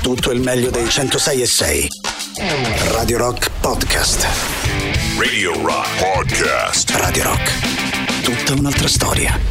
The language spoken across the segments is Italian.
tutto il meglio dei 106.6. Radio Rock Podcast. Radio Rock Podcast. Radio Rock, tutta un'altra storia.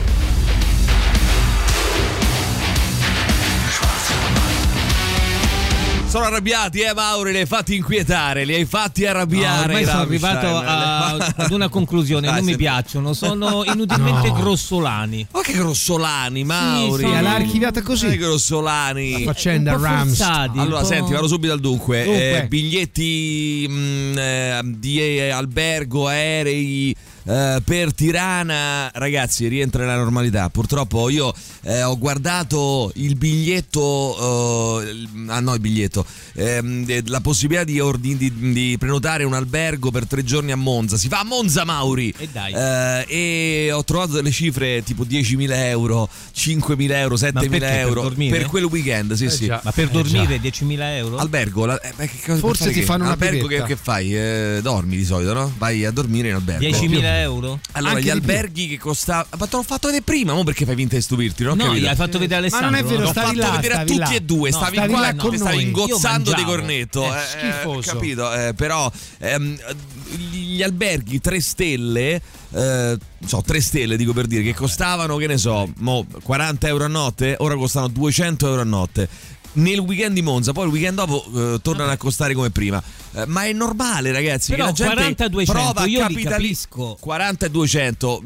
Sono arrabbiati, Mauri, li hai fatti inquietare, li hai fatti arrabbiare. Ormai sono arrivato ad una conclusione, non mi piacciono, sono inutilmente grossolani. Ma che grossolani, Mauri? Sì, l'ha archiviata così. Che grossolani. La faccenda Rams. Allora, senti, vado subito al dunque. Biglietti di albergo, aerei per Tirana, ragazzi, rientra nella normalità. Purtroppo io ho guardato il biglietto, il biglietto, la possibilità di prenotare un albergo per 3 giorni a Monza. Si fa a Monza, Mauri. E dai. E ho trovato delle cifre tipo 10.000 euro, 5.000 euro, 7.000 euro per quel weekend. Sì. Ma per dormire 10.000 euro? Albergo, forse ti fanno una albergo pipetta. che fai? Dormi di solito, no? Vai a dormire in albergo. 10.000 euro? Allora, anche gli alberghi che costavano. Ma te l'ho fatto vedere prima, mo perché fai finta di stupirti? Non ho No, capito. gli hai fatto vedere Alessandro. Ma non è vero, L'ho stavi fatto là, vedere a stavi tutti là. e due. No, stavi stavi qua là e con stavi noi. ingozzando Io di mangiavo. cornetto. Schifoso. Capito? Però gli alberghi 3 stelle, 3 stelle dico per dire, che costavano, che ne so, 40 euro a notte, ora costano 200 euro a notte. Nel weekend di Monza, poi il weekend dopo tornano a costare come prima. Ma è normale, ragazzi. Però che la gente 40-200 prova io a li capisco. 40 e 200.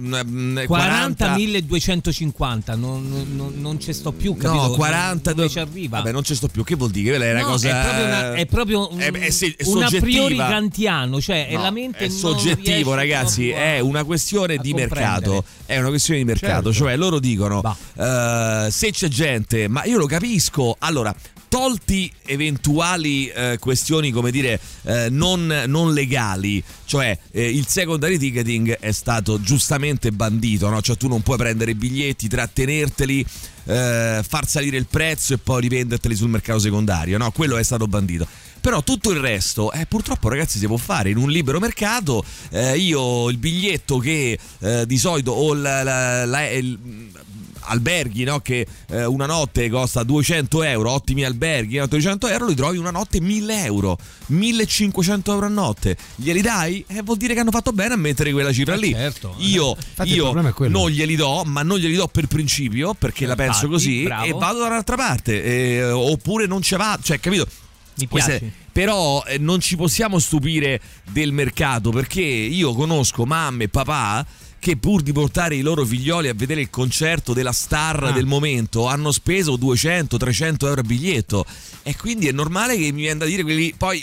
40.250 non ci sto più, capito? No, 40 dove ci arriva. Vabbè, non ci sto più. Che vuol dire? Quella è una cosa. È proprio è un a priori soggettiva. kantiano, cioè No, la mente è non soggettivo, riesce ragazzi. proprio È una questione di mercato. comprendere. È una questione di mercato. Certo. Cioè, loro dicono: se c'è gente, ma io lo capisco. Allora, tolti eventuali questioni, come dire, non legali, cioè il secondary ticketing è stato giustamente bandito, no? Cioè tu non puoi prendere i biglietti, trattenerteli, far salire il prezzo e poi rivenderteli sul mercato secondario, no? Quello è stato bandito. Però tutto il resto, purtroppo, ragazzi, si può fare in un libero mercato. Io il biglietto che di solito ho alberghi, no? Che una notte costa 200 euro, ottimi alberghi, 200 euro, li trovi una notte 1.000 euro, 1.500 euro a notte. Glieli dai? Vuol dire che hanno fatto bene a mettere quella cifra lì. Certo. Io il problema è quello. non glieli do, ma non glieli do per principio, perché la penso così, bravo. e vado da un'altra parte, oppure non ce va, cioè, capito? Mi piace. Però non ci possiamo stupire del mercato, perché io conosco mamme e papà che pur di portare i loro figlioli a vedere il concerto della star del momento hanno speso 200-300 euro a biglietto, e quindi è normale che mi viene da dire quelli. Poi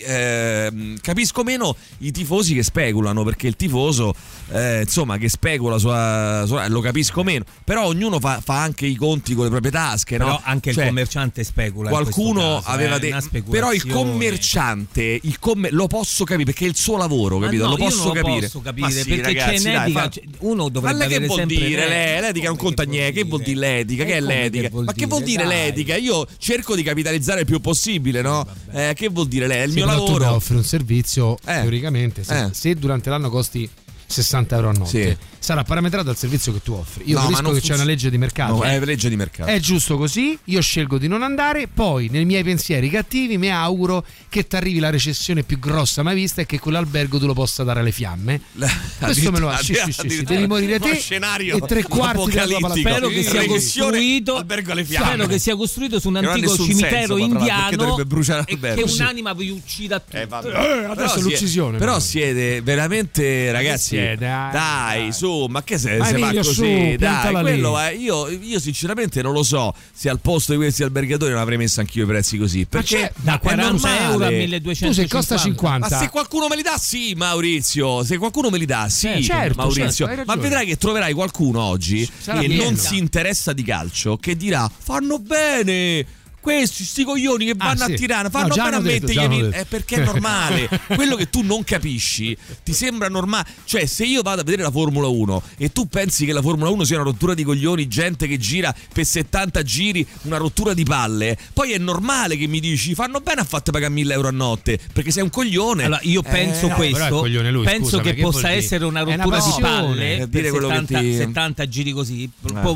capisco meno i tifosi che speculano, perché il tifoso insomma che specula lo capisco meno, però ognuno fa anche i conti con le proprie tasche, Però no? anche il commerciante specula. Qualcuno aveva detto, però il commerciante lo posso capire, perché è il suo lavoro, capito? No, lo posso io non capire. Lo posso capire, Ma sì, perché ragazzi, c'è un'etica. Uno dovrebbe ma lei che avere vuol sempre dire? L'etica non conta niente. Che vuol dire l'etica? Che è l'etica? Ma che vuol dire l'etica? Io cerco di capitalizzare il più possibile, no? Che vuol dire lei? È il mio però tu lavoro. mi offri un servizio, teoricamente, se durante l'anno costi 60 euro a notte, sarà parametrato al servizio che tu offri. Io capisco che c'è una legge di mercato. No, è legge di mercato. È giusto così, io scelgo di non andare, poi nei miei pensieri cattivi mi auguro che ti arrivi la recessione più grossa mai vista e che quell'albergo tu lo possa dare alle fiamme. Questo me lo ha. Sì, devi morire te scenario e 3/4 della tua apocalittico. Spero che sia costruito. Albergo alle fiamme. Spero che sia costruito su un Che non ha antico nessun cimitero senso, indiano dovrebbe bruciare e l'albergo. che un'anima vi uccida tutti. adesso è l'uccisione. Però siete veramente, ragazzi, dai, su, ma che sei? Se va così, dai, quello io sinceramente non lo so se al posto di questi albergatori non avrei messo anch'io i prezzi così, perché da 40 euro a 1250. Tu se costa 50. Ma se qualcuno me li dà, sì, Maurizio. Se qualcuno me li dà, sì, certo, Maurizio. certo, ma vedrai che troverai qualcuno oggi sarà che pieno. non si interessa di calcio, che dirà: fanno bene. Questi sti coglioni che vanno a Tirana fanno bene a mettergli perché è normale. Quello che tu non capisci ti sembra normale. Cioè, se io vado a vedere la Formula 1 e tu pensi che la Formula 1 sia una rottura di coglioni, gente che gira per 70 giri, una rottura di palle, poi è normale che mi dici fanno bene a farti pagare 1.000 euro a notte, perché sei un coglione. Allora io penso questo, penso che possa essere una rottura di palle dire quello 70, che ti... 70 giri così.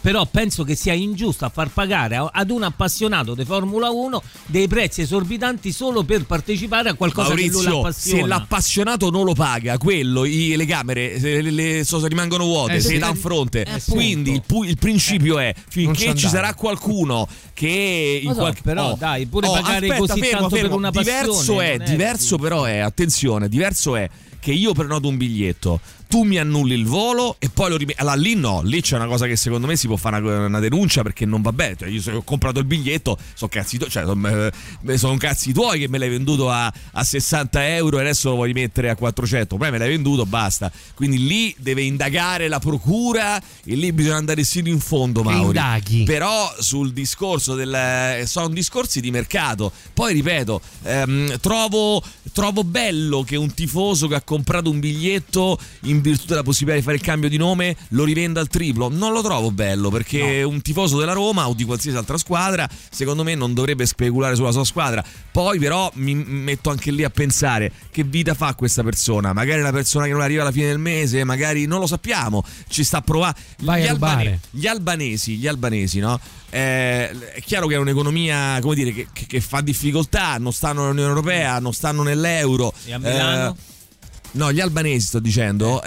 però penso che sia ingiusto a far pagare ad un appassionato di Formula 1 dei prezzi esorbitanti solo per partecipare a qualcosa Maurizio, che lo appassiona. se l'appassionato non lo paga, quello, le camere rimangono vuote, si dà un fronte. Quindi il principio è finché ci sarà qualcuno che in qualche però dai, pure pagare così tanto per una passione diverso però è, attenzione, diverso è che io prenoto un biglietto, tu mi annulli il volo e poi lo rimetti. Allora lì no, lì c'è una cosa che secondo me si può fare una denuncia, perché non va bene. Cioè, io se ho comprato il biglietto, sono cazzi tuoi che me l'hai venduto a 60 euro e adesso lo vuoi mettere a 400. Poi me l'hai venduto, basta. Quindi lì deve indagare la procura e lì bisogna andare sino in fondo, Mauri. Indaghi. Però sul discorso sono discorsi di mercato. Poi ripeto, trovo bello che un tifoso che ha comprato un biglietto in virtù della possibilità di fare il cambio di nome lo rivenda al triplo. Non lo trovo bello, perché un tifoso della Roma o di qualsiasi altra squadra secondo me non dovrebbe speculare sulla sua squadra. Poi però mi metto anche lì a pensare che vita fa questa persona, magari una persona che non arriva alla fine del mese, magari non lo sappiamo, ci sta a provare. Gli albanesi, no? È chiaro che è un'economia, come dire, che fa difficoltà, non stanno nell'Unione Europea, non stanno nell'euro. E a Milano? No, gli albanesi sto dicendo,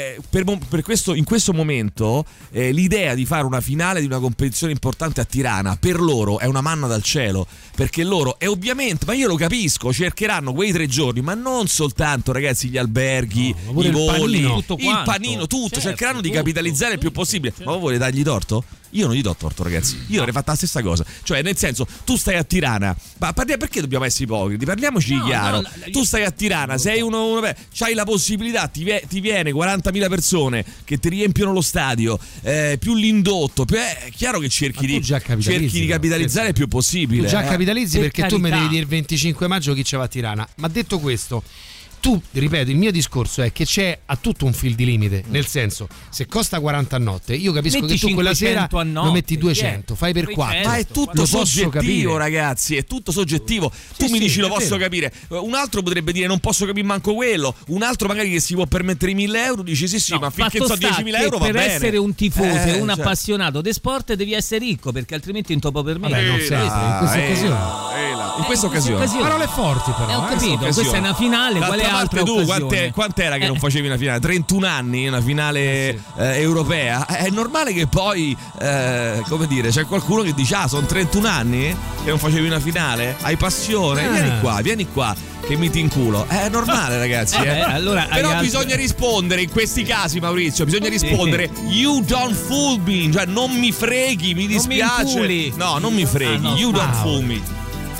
per questo, in questo momento l'idea di fare una finale di una competizione importante a Tirana per loro è una manna dal cielo, perché loro, e ovviamente, ma io lo capisco, cercheranno quei 3 giorni, ma non soltanto, ragazzi, gli alberghi, i voli, il panino, tutto, certo, cercheranno di capitalizzare il più possibile. Ma voi volete dargli torto? Io non gli do torto, ragazzi. Io avrei fatto la stessa cosa. Cioè, nel senso, tu stai a Tirana, ma perché dobbiamo essere ipocriti? Parliamoci chiaro. Tu stai a Tirana, sei uno c'hai la possibilità, ti viene 40.000 persone che ti riempiono lo stadio, più l'indotto, è chiaro che cerchi di capitalizzare il più possibile. Tu già capitalizzi, perché carità. tu mi devi dire il 25 maggio chi ci va a Tirana. Ma detto questo, tu, ripeto, il mio discorso è che c'è a tutto un fil di limite, nel senso, se costa 40 a notte, io capisco metti che tu quella sera lo metti 200, certo, fai per 4. Ma è tutto soggettivo, ragazzi, è tutto soggettivo. Tu mi dici lo posso capire, un altro potrebbe dire non posso capire manco quello, un altro magari che si può permettere 1.000 euro dice sì, ma finché so 10.000 euro va bene. Per essere un tifoso e un appassionato di sport devi essere ricco, perché altrimenti in topo per me. Non sempre, in questa occasione. Parole forti però. Ho capito, questa è una finale, quale altra tu occasione? quant'era che non facevi una finale? 31 anni, una finale europea. È normale che poi come dire, c'è qualcuno che dice sono 31 anni che non facevi una finale? Hai passione? Vieni qua che mi ti inculo. È normale, ragazzi. Allora, però bisogna rispondere in questi casi, Maurizio. Bisogna rispondere you don't fool me, cioè non mi freghi, mi dispiace. Non mi freghi, you don't fool me.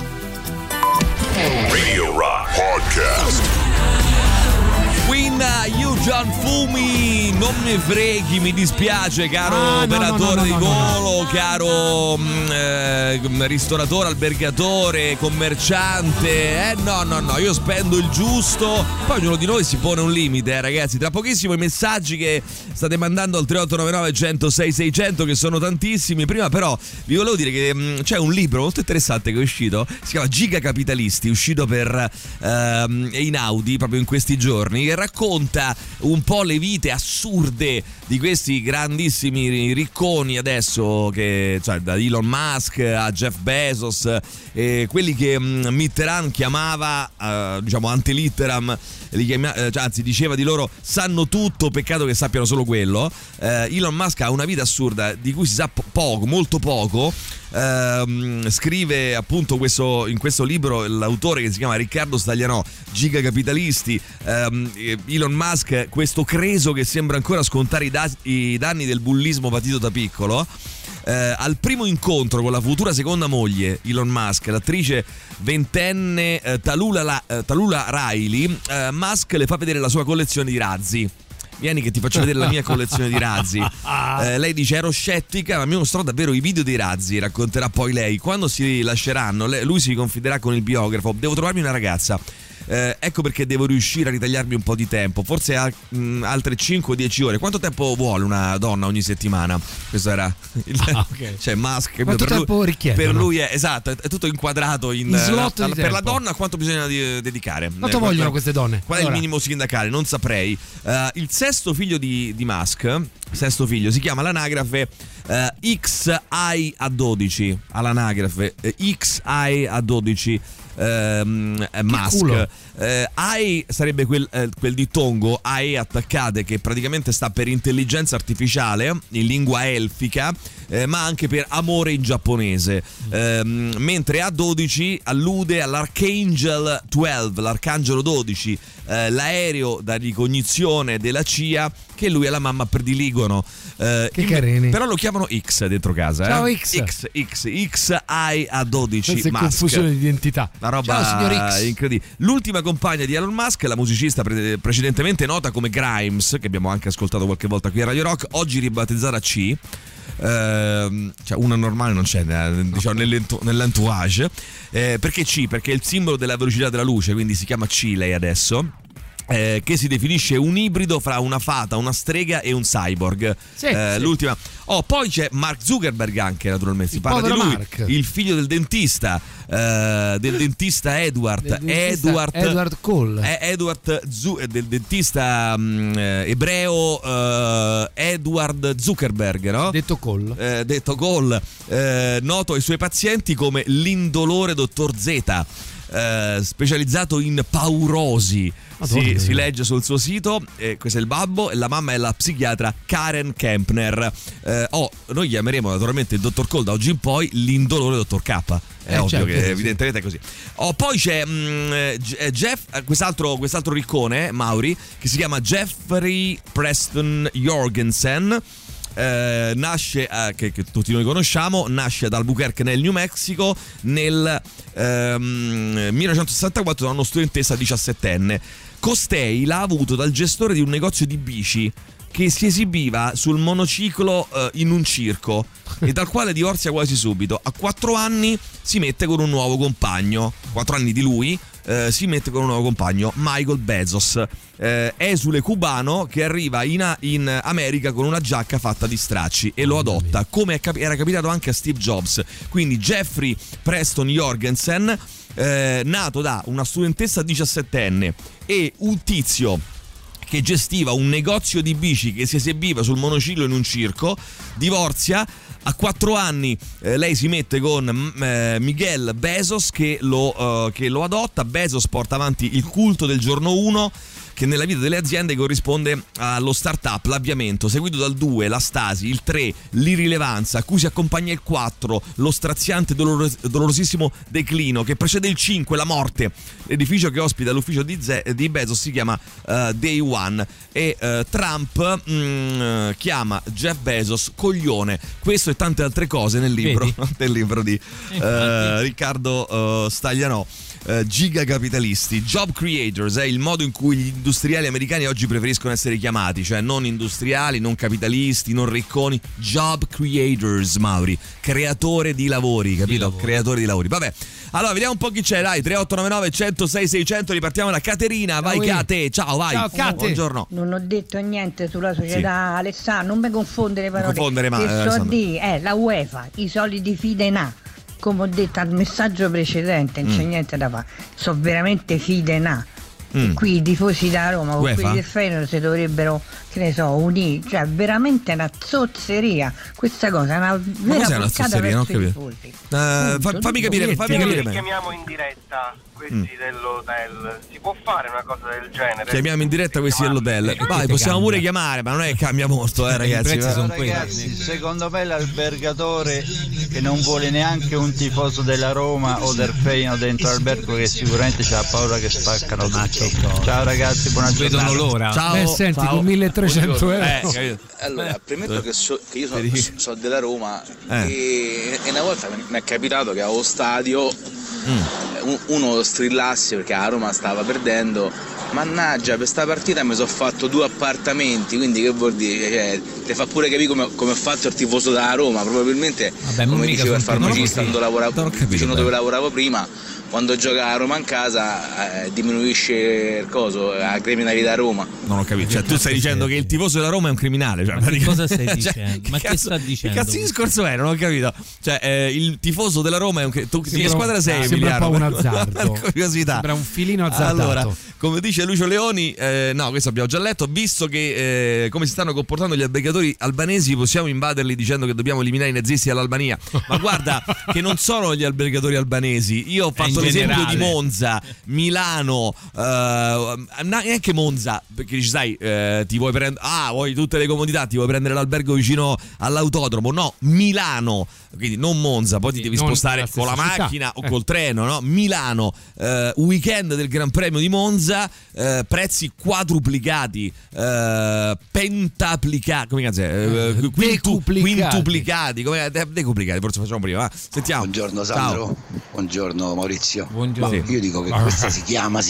Radio Rock Podcast. Queen, you John Fumi, non mi freghi, mi dispiace, caro operatore di volo, caro ristoratore, albergatore, commerciante. No, io spendo il giusto. Poi ognuno di noi si pone un limite, ragazzi. Tra pochissimo i messaggi che state mandando al 3899 106 600, che sono tantissimi. Prima però vi volevo dire che c'è un libro molto interessante che è uscito, si chiama Giga Capitalisti, uscito per Einaudi proprio in questi giorni, che racconta un po' le vite assurde di questi grandissimi ricconi adesso, che cioè da Elon Musk a Jeff Bezos, quelli che Mitterrand chiamava diciamo ante litteram, anzi diceva di loro sanno tutto, peccato che sappiano solo quello. Elon Musk ha una vita assurda di cui si sa poco, molto poco. Scrive appunto in questo libro l'autore, che si chiama Riccardo Staglianò, Giga Capitalisti. Elon Musk, questo creso che sembra ancora scontare i danni del bullismo patito da piccolo. Al primo incontro con la futura seconda moglie Elon Musk, l'attrice ventenne Tallulah Riley, Musk le fa vedere la sua collezione di razzi. Vieni che ti faccio vedere la mia collezione di razzi. Lei dice ero scettica, ma mi mostrò davvero i video dei razzi, racconterà poi lei. Quando si lasceranno, lui si confiderà con il biografo: devo trovarmi una ragazza. Ecco perché devo riuscire a ritagliarmi un po' di tempo, forse altre 5 o 10 ore. Quanto tempo vuole una donna ogni settimana? Questo era okay. Cioè Musk, quanto tempo richiede? Per lui è esatto, è tutto inquadrato in slot di per tempo. La donna quanto bisogna dedicare. Quanto vogliono queste donne? Qual è il minimo sindacale? Non saprei. Il sesto figlio di Musk, si chiama all'anagrafe XI a 12 all'anagrafe, XI a 12 Musk. AI sarebbe quel dittongo AE attaccate, che praticamente sta per intelligenza artificiale in lingua elfica, ma anche per amore in giapponese, mentre A12 allude all'Archangel 12, l'arcangelo 12, l'aereo da ricognizione della CIA che lui e la mamma prediligono. Che carini. Però lo chiamano X dentro casa. Ciao XI a 12. Questa è confusione di identità. La roba. Ciao signor X. Incredibile. L'ultima compagna di Elon Musk, la musicista precedentemente nota come Grimes, che abbiamo anche ascoltato qualche volta qui a Radio Rock, oggi ribattezzata C. Cioè una normale non c'è, diciamo, nell'entourage. Perché C? Perché è il simbolo della velocità della luce, quindi si chiama C lei adesso. Che si definisce un ibrido fra una fata, una strega e un cyborg. Sì. L'ultima. Poi c'è Mark Zuckerberg anche, naturalmente. Si parla di lui, Mark, il figlio del dentista Edward. Edward Cole. Del dentista ebreo Edward Zuckerberg, no? Detto Cole. Noto ai suoi pazienti come l'indolore dottor Z. Specializzato in paurosi. Si legge sul suo sito. Questo è il babbo, e la mamma è la psichiatra Karen Kempner. Noi chiameremo naturalmente il dottor Cole da oggi in poi l'indolore dottor K. È ovvio, certo, che sì. evidentemente è così. Poi c'è Jeff, quest'altro riccone, Mauri, che si chiama Jeffrey Preston Jorgensen. Nasce, che tutti noi conosciamo, nasce ad Albuquerque nel New Mexico nel 1964 da uno studentessa 17enne. Costei l'ha avuto dal gestore di un negozio di bici che si esibiva sul monociclo in un circo e dal quale divorzia quasi subito. A 4 anni si mette con un nuovo compagno, 4 anni di lui, si mette con un nuovo compagno, Michael Bezos, esule cubano che arriva in America con una giacca fatta di stracci e lo adotta, come era capitato anche a Steve Jobs. Quindi Jeffrey Preston Jorgensen, nato da una studentessa 17enne e un tizio che gestiva un negozio di bici che si esibiva sul monociclo in un circo, divorzia. A 4 anni lei si mette con Miguel Bezos che lo adotta. Bezos porta avanti il culto del giorno 1, che nella vita delle aziende corrisponde allo startup, l'avviamento, seguito dal 2, la stasi, il 3, l'irrilevanza, a cui si accompagna il 4, lo straziante dolorosissimo declino, che precede il 5, la morte. L'edificio che ospita l'ufficio di Bezos si chiama Day One, e Trump chiama Jeff Bezos coglione. Questo e tante altre cose nel libro di Riccardo Staglianò. Gigacapitalisti, job creators, è il modo in cui gli industriali americani oggi preferiscono essere chiamati, cioè non industriali, non capitalisti, non ricconi, job creators, Mauri, creatore di lavori, capito? Creatore di lavori. Vabbè, allora vediamo un po' chi c'è, dai, 3899 106 600, ripartiamo da Caterina, vai Cate, ciao, vai. Ciao Cate. Buongiorno. Non ho detto niente sulla società, Alessandro, non mi confondere le parole. La UEFA, i soliti Fidenà. Come ho detto al messaggio precedente, non c'è niente da fare, sono veramente Fidenà. Qui i tifosi da Roma con quelli del Feyenoord si dovrebbero, che ne so, unire, cioè veramente una zozzeria questa cosa, è una vera porcata verso i tifosi. Fammi capire chiamiamo in diretta questi dell'hotel, si può fare una cosa del genere? Chiamiamo in diretta questi dell'hotel, vai, possiamo pure chiamare, ma non è che cambia molto, ragazzi. Ragazzi, secondo me l'albergatore che non vuole neanche un tifoso della Roma o del Feyenoord dentro l'albergo, che sicuramente c'ha paura che spaccano tutto. Ciao ragazzi, buona giornata. Vedono l'ora. Ciao. Senti, con 1300 euro. Allora, premetto che io sono della Roma e una volta mi è capitato che allo stadio uno strillasse perché la Roma stava perdendo. Mannaggia, per sta partita mi sono fatto 2 appartamenti, quindi che vuol dire? Cioè, ti fa pure capire come è fatto il tifoso della Roma, probabilmente. Come diceva il farmacista vicino dove lavoravo prima, quando gioca a Roma in casa diminuisce il coso, la criminalità a Roma. Non ho capito, cioè tu stai dicendo che il tifoso della Roma è un criminale, cioè, ma che cosa stai dicendo? Ma che sta dicendo? Che cazzo di discorso è? Non ho capito. Cioè il tifoso della Roma è un che squadra sei, Sembra Emiliano? un po' un azzardo. Per curiosità. Sembra un filino azzardato. Allora, come dice Lucio Leoni, no, questo abbiamo già letto, visto che come si stanno comportando gli albergatori albanesi, possiamo invaderli dicendo che dobbiamo eliminare i nazisti dall'Albania. Ma guarda che non sono gli albergatori albanesi. Io ho fatto l'esempio di Monza, Milano, neanche Monza, perché ci sai, ti vuoi prendere, vuoi tutte le comodità, ti vuoi prendere l'albergo vicino all'autodromo. No, Milano, quindi non Monza, poi ti devi spostare con la macchina o col treno, no? Milano, weekend del Gran Premio di Monza, prezzi quadruplicati, pentaplicati, come cazzo è? Quintuplicati, come decuplicati, forse facciamo prima. Sentiamo. Buongiorno Sandro. Ciao. Buongiorno Maurizio. Buongiorno. Io dico che questa si chiama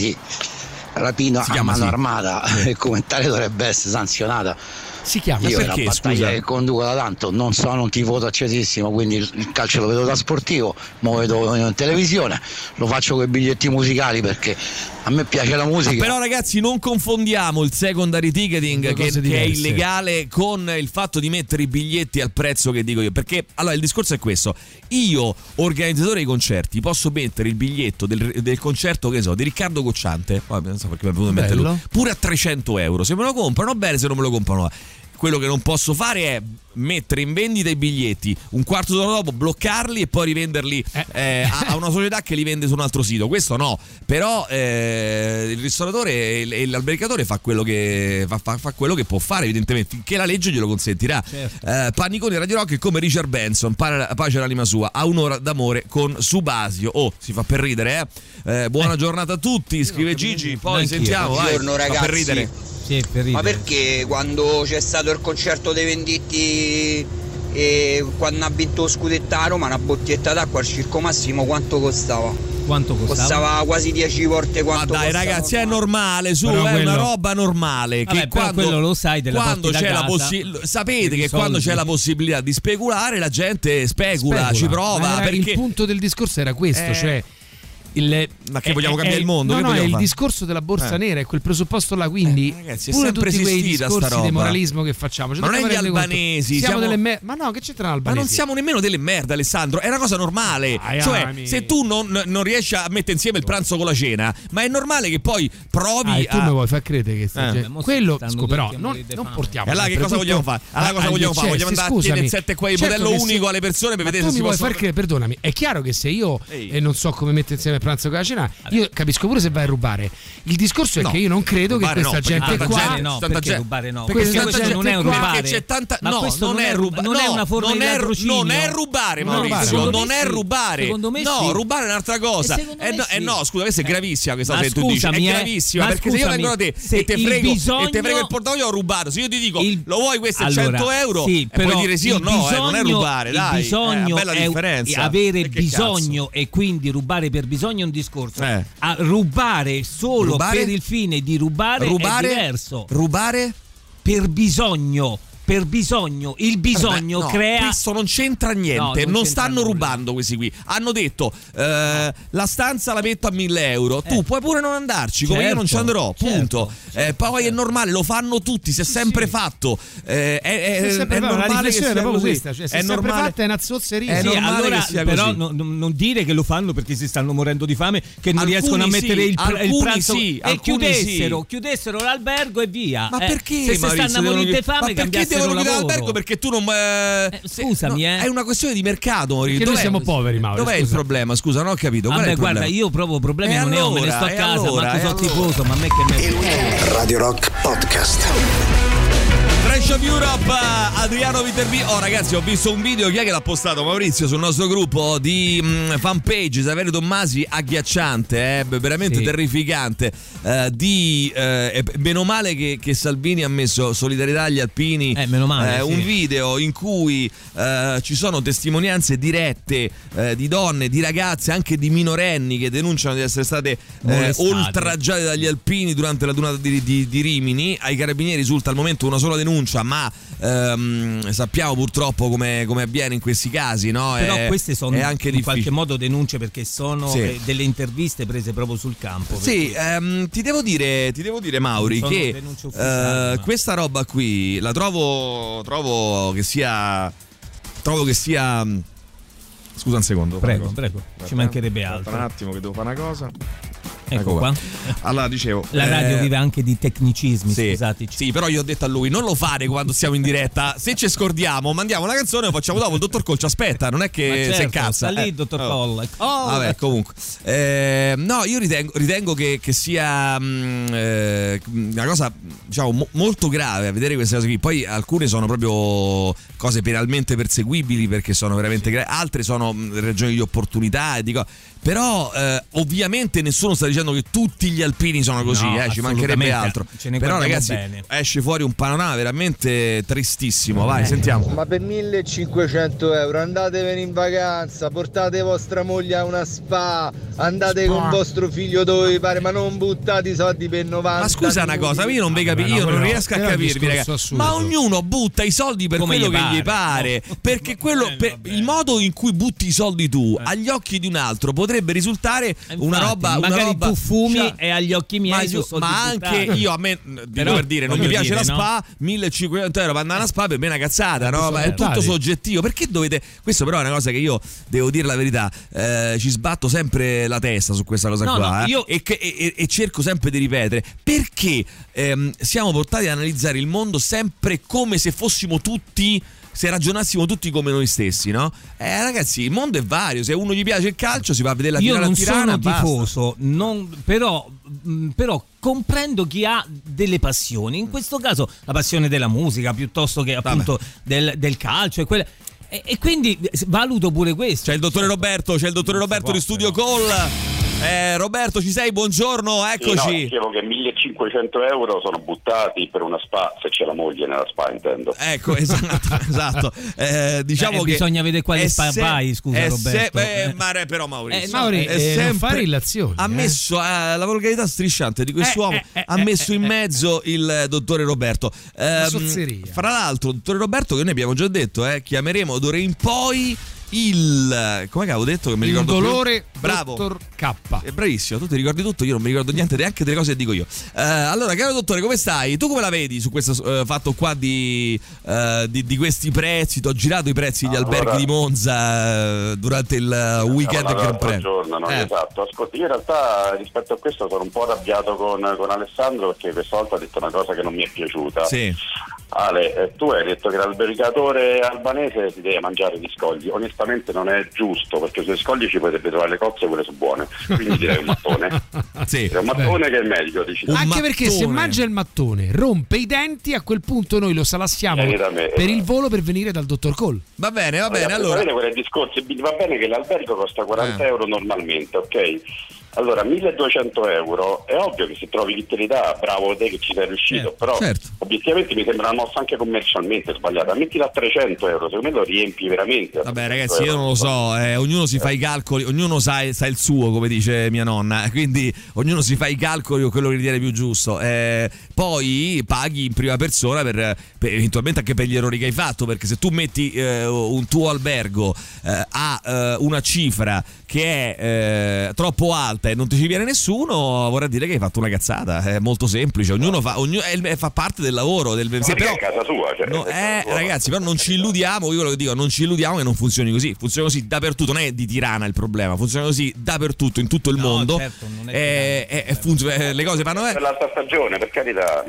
rapina a mano armata e come tale dovrebbe essere sanzionata. Si chiama io perché, è una battaglia che conduco da tanto, non sono un tifoso accesissimo, quindi il calcio lo vedo da sportivo, lo vedo in televisione, lo faccio con i biglietti musicali perché a me piace la musica. Però ragazzi, non confondiamo il secondary ticketing che è illegale con il fatto di mettere i biglietti al prezzo che dico io, perché allora il discorso è questo: io, organizzatore dei concerti, posso mettere il biglietto del concerto, che so, di Riccardo Cocciante, non so perché mi è venuto in mente lui, pure a 300 euro. Se me lo comprano bene, se non me lo comprano. Quello che non posso fare è mettere in vendita i biglietti, un quarto d'ora dopo bloccarli e poi rivenderli a una società che li vende su un altro sito. Questo no, però il ristoratore e l'albergatore fa quello che fa quello che può fare, evidentemente, finché la legge glielo consentirà. Certo. Paniconi Radio Rock è come Richard Benson, pace all'anima sua, a un'ora d'amore con Subasio. Si fa per ridere, buona giornata a tutti, scrive Gigi, poi sentiamo. Buongiorno ragazzi. Per ridere. Ma perché quando c'è stato il concerto dei Venditti e quando ha vinto lo scudetto a Roma, una bottiglietta d'acqua al Circo Massimo quanto costava? Costava quasi 10 volte quanto. Ma dai ragazzi, è normale, una roba normale. Vabbè, che quando, quello lo sai, quando c'è sapete che quando c'è la possibilità di speculare, la gente specula. Ci prova. Perché il punto del discorso era questo, cioè ma che vogliamo cambiare il mondo? No, è il discorso della borsa nera, è quel presupposto là, quindi ragazzi, pure tutti quei discorsi di moralismo che facciamo, ma non è gli albanesi, siamo delle ma no, che c'entrano albanesi? Ma non siamo nemmeno delle merde, Alessandro, è una cosa normale. Cioè, se tu non riesci a mettere insieme il pranzo con la cena, ma è normale che poi provi tu mi vuoi far credere che quello però non portiamo. Allora che cosa vogliamo fare? Vogliamo andare a chiedere 7 qua di modello unico alle persone per vedere se si può fare. Perdonami, è chiaro che se io non so come mettere insieme il pranzo con la cena, io capisco pure se vai a rubare. Il discorso è che io non credo che questa gente qua perché rubare no, perché questo non è un rubare. C'è tanta non è una forma di ladrocinio. Non è rubare, Maurizio, non è rubare. Secondo me no, rubare è un'altra cosa. No, scusa, questa è gravissima questa cosa che tu dici. È gravissima, perché se io vengo da te e te frego il portafoglio, ho rubato. Se io ti dico lo vuoi questo è 100 euro, puoi dire sì o no, non è rubare, dai. Il bisogno è bella differenza. Avere bisogno e quindi rubare per bisogno è un discorso. A rubare solo per il fine di rubare è diverso. Rubare per bisogno. Per bisogno, il bisogno crea. Questo non c'entra niente. Non stanno rubando questi qui. Hanno detto la stanza la metto a 1.000 euro. Tu puoi pure non andarci, come io non ci andrò. Punto. Poi è normale, lo fanno tutti. Si è sempre fatto. È normale che sia proprio questa. Cioè, è normale, fatta è una zozzeria. Allora, però non dire che lo fanno perché si stanno morendo di fame, che non riescono a mettere il pranzo. E chiudessero l'albergo e via. Ma perché? Se stanno a morire di fame, cambiassero l'albergo, perché tu non scusami, è una questione di mercato, perché noi siamo poveri, Mauro. Dov'è il problema? Scusa, non ho capito. Guarda, io proprio problemi non ne ho, me ne sto a casa, ma sono tifoso, ma a me che me Radio Rock Podcast. Trash of Europe, Adriano Viterbi. Ragazzi, ho visto un video, chi è che l'ha postato? Maurizio, sul nostro gruppo di fanpage, Saverio Tommasi, agghiacciante, veramente terrificante. Meno male che Salvini ha messo solidarietà agli alpini. Meno male, un video in cui ci sono testimonianze dirette di donne, di ragazze, anche di minorenni che denunciano di essere state oltraggiate dagli alpini durante la dunata di Rimini. Ai carabinieri risulta al momento una sola denuncia, ma sappiamo purtroppo come avviene in questi casi, no? Però queste sono è anche in qualche modo denunce, perché sono delle interviste prese proprio sul campo. Sì, ti devo dire Mauri che questa roba qui la trovo che sia scusa un secondo. Prego, ci mancherebbe altro. Un attimo che devo fare una cosa. Ecco qua. Allora dicevo, la radio vive anche di tecnicismi, sì, scusateci. Sì, però io ho detto a lui non lo fare quando siamo in diretta, se ci scordiamo mandiamo la canzone e lo facciamo dopo, il dottor Cole ci aspetta, non è che certo, si incazza. Sta lì il dottor Cole. Vabbè, comunque no, io ritengo che sia una cosa, diciamo, molto grave a vedere queste cose qui. Poi alcune sono proprio cose penalmente perseguibili perché sono veramente gravi, altre sono ragioni di opportunità e dico. Però ovviamente nessuno sta dicendo che tutti gli alpini sono così, ci mancherebbe altro. Però ragazzi, esce fuori un panorama veramente tristissimo. Vai, sentiamo. Ma per 1.500 euro andatevene in vacanza, portate vostra moglie a una spa, andate con vostro figlio dove vi pare, ma non buttate i soldi per 90. Ma scusa una cosa, io non non riesco a capirvi, ragazzi. Ma ognuno butta i soldi per quello che gli pare, perché il modo in cui butti i soldi tu agli occhi di un altro potrebbe risultare una roba. Magari tu fumi e agli occhi miei ma anche io, a me per dire non mi piace la spa, 1.500 euro per andare alla spa per me è una cazzata, no? Ma è tutto soggettivo. Perché dovete? Questo però è una cosa che io devo dire la verità, ci sbatto sempre la testa su questa cosa qua. Io... e cerco sempre di ripetere perché siamo portati ad analizzare il mondo sempre come se fossimo tutti, se ragionassimo tutti come noi stessi, no? Ragazzi, il mondo è vario, se a uno gli piace il calcio si va a vedere la Tirana a Tirana. Io non sono tifoso, però comprendo chi ha delle passioni, in questo caso la passione della musica piuttosto che appunto del calcio e quindi valuto pure questo. C'è il dottore Roberto di Studio Call. Roberto, ci sei? Buongiorno, eccoci. Sì, no, dicevo che 1.500 euro sono buttati per una spa, se c'è la moglie nella spa, intendo. Ecco, esatto. Diciamo che bisogna vedere quale spa vai, scusa Roberto. Però Maurizio, non fare illazioni. Ha messo la volgarità strisciante di quest'uomo, ha messo in mezzo il dottore Roberto. Fra l'altro, dottore Roberto, che noi abbiamo già detto, chiameremo d'ora in poi come avevo detto che mi ricordo il dolore più? Bravo, dottor K. È bravissimo, tu ti ricordi tutto, io non mi ricordo niente neanche delle cose che dico io. Allora, caro dottore, come stai? Tu come la vedi su questo fatto qua di questi prezzi? Ti ho girato i prezzi degli alberghi di Monza durante il weekend del Gran Premio. Esatto, ascolti, io in realtà rispetto a questo sono un po' arrabbiato con Alessandro perché questa volta ha detto una cosa che non mi è piaciuta. Sì. Ale, tu hai detto che l'albergatore albanese si deve mangiare gli scogli. Onestamente non è giusto, perché sui scogli ci potrebbe trovare le cozze pure su buone. Quindi direi un mattone. Sì. Direi un mattone che è meglio, dici. Anche perché se mangia il mattone, rompe i denti, a quel punto noi lo salassiamo per il volo per venire dal dottor Cole. Va bene. Allora, vedete quel discorso, va bene che l'albergo costa 40 euro normalmente, ok? Allora 1.200 euro è ovvio che se trovi chi te li dà, bravo te che ci sei riuscito, però obiettivamente mi sembra una mossa anche commercialmente sbagliata. Mettila a 300 euro, secondo me lo riempi veramente. Vabbè ragazzi, io non lo so, ognuno si fa i calcoli, ognuno sa il suo, come dice mia nonna, quindi ognuno si fa i calcoli o quello che ritiene più giusto, poi paghi in prima persona per eventualmente anche per gli errori che hai fatto, perché se tu metti un tuo albergo a una cifra che è troppo alta e non ti ci viene nessuno, vorrà dire che hai fatto una cazzata. È molto semplice, ognuno fa parte del lavoro però è casa sua, ragazzi, però non ci illudiamo, io quello che dico, non ci illudiamo che non funzioni così dappertutto, non è di Tirana il problema, funziona così dappertutto in tutto il mondo. Certo, non è le cose vanno per l'alta stagione, per carità,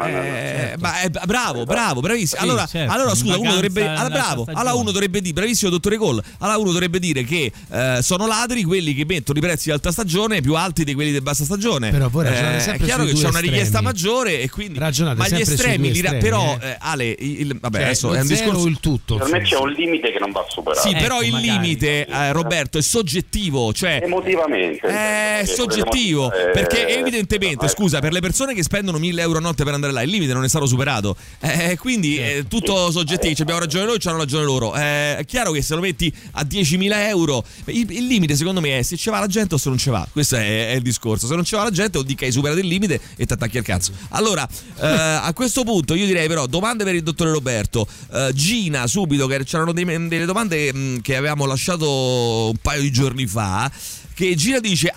bravissimo. Allora scusa, uno dovrebbe dire bravissimo dottore Cole, allora uno dovrebbe dire che sono ladri quelli che mettono i prezzi di alta stagione più alti di quelli di bassa stagione. Però voi ragionate sempre è chiaro che c'è una richiesta maggiore e quindi ragionate ma gli estremi però Ale adesso è un discorso, il tutto per me c'è un limite che non va superato. Sì, però il limite Roberto è soggettivo, cioè emotivamente è soggettivo, perché evidentemente scusa, per le persone che spendono 1.000 euro a notte per andare là il limite non è stato superato, quindi è tutto soggettivo, abbiamo ragione noi, c'hanno ragione loro. È chiaro che se lo metti a 10.000 euro il limite secondo me è se ci va la gente o se non ci va, questo è il discorso. Se non ci va la gente vuol dire che hai superato il limite e ti attacchi al cazzo. Allora a questo punto io direi però domande per il dottore Roberto. Gina subito, che c'erano delle domande che avevamo lasciato un paio di giorni fa, che Gina dice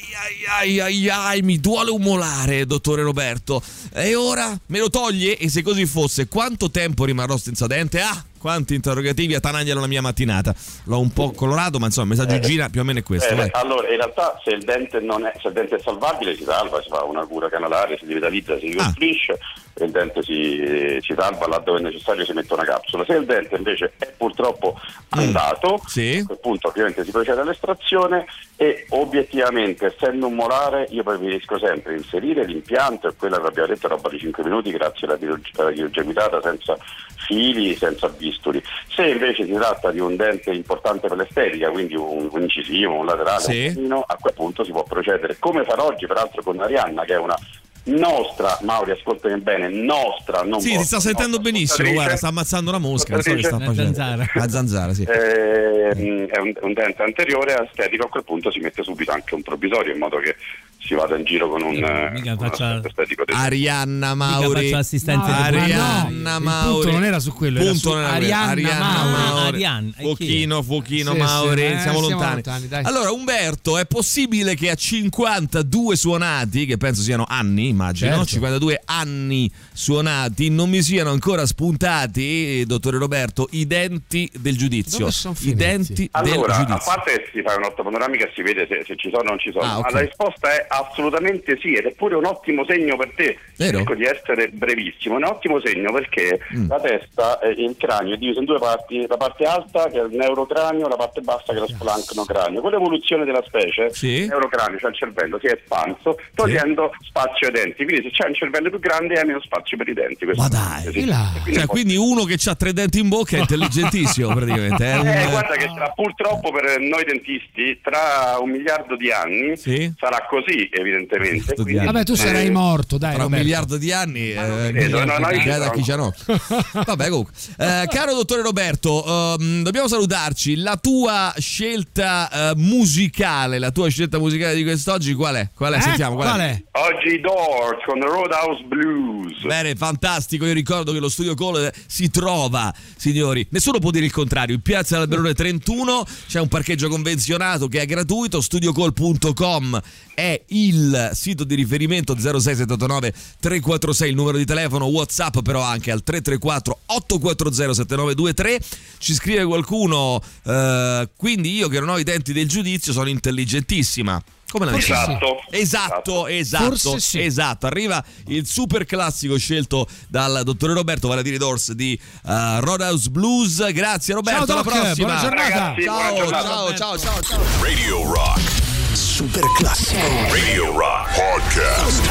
ai mi duole un molare dottore Roberto, e ora me lo toglie? E se così fosse quanto tempo rimarrò senza dente? quanti interrogativi attanagliano la mia mattinata. L'ho un po' colorato, ma insomma il messaggio gira più o meno è questo. Allora, in realtà se il dente è salvabile, si salva, si fa una cura canalare, si rivitalizza, si ricostruisce, e il dente si salva, laddove è necessario si mette una capsula. Se il dente invece è purtroppo andato, a quel punto ovviamente si procede all'estrazione, e obiettivamente, essendo un molare, io preferisco sempre inserire l'impianto, e quella che abbiamo detto, roba di 5 minuti grazie alla chirurgia guidata, senza fili, senza bisturi. Se invece si tratta di un dente importante per l'estetica, quindi un incisivo, un laterale, un canino, a quel punto si può procedere, come farò oggi peraltro con Arianna, che è una nostra, Mauri, ascoltami bene, nostra, non ti sta sentendo benissimo, guarda, sta ammazzando una mosca, non so che sta facendo. Una zanzara, sì. È un dente anteriore estetico, a quel punto si mette subito anche un provvisorio, in modo che si vada in giro con un estetico. Arianna Mauri, Arianna Mauri, il punto non era su quello, era su Arianna Mauri. Fuochino Mauri, siamo lontani. Allora, Umberto, è possibile che a 52 suonati, che penso siano anni, immagino, 52 anni suonati, non mi siano ancora spuntati, dottore Roberto, i denti del giudizio? I denti del giudizio. A parte si fa un'otto panoramica e si vede se ci sono o non ci sono, ma la risposta è assolutamente sì, ed è pure un ottimo segno per te. Cerco di essere brevissimo. È un ottimo segno perché la testa, il cranio è diviso in due parti: la parte alta, che è il neurocranio, la parte bassa, che è lo spalancnocranio. Con l'evoluzione della specie, il neurocranio, cioè il cervello, si è espanso, togliendo spazio ai denti. Quindi se c'è un cervello più grande hai meno spazio per i denti. Ma dai, quindi uno che ha 3 denti in bocca è intelligentissimo praticamente. Guarda che purtroppo per noi dentisti tra 1 miliardo di anni sarà così, evidentemente. Quindi, vabbè, tu sarai morto, dai. Tra 1 miliardo di anni, da chi c'ha no. Vabbè, comunque. Caro dottore Roberto, dobbiamo salutarci. La tua scelta musicale, di quest'oggi qual è? Sentiamo, qual è? Oggi Doors con Roadhouse Blues. Bene, fantastico. Io ricordo che lo Studio Call si trova, signori, nessuno può dire il contrario, in piazza Alberone 31 c'è un parcheggio convenzionato che è gratuito. Studiocall.com è il sito di riferimento, 0679 346 il numero di telefono, WhatsApp però anche al 334 840 7923. Ci scrive qualcuno, quindi io che non ho i denti del giudizio sono intelligentissima. Come la dici? Esatto. Esatto. Arriva il super classico scelto dal dottore Roberto, vale a dire Doors di Roadhouse Blues. Grazie Roberto, alla prossima. Buona giornata. Ragazzi, Ciao. Radio Rock. Super classico. Radio Rock Podcast.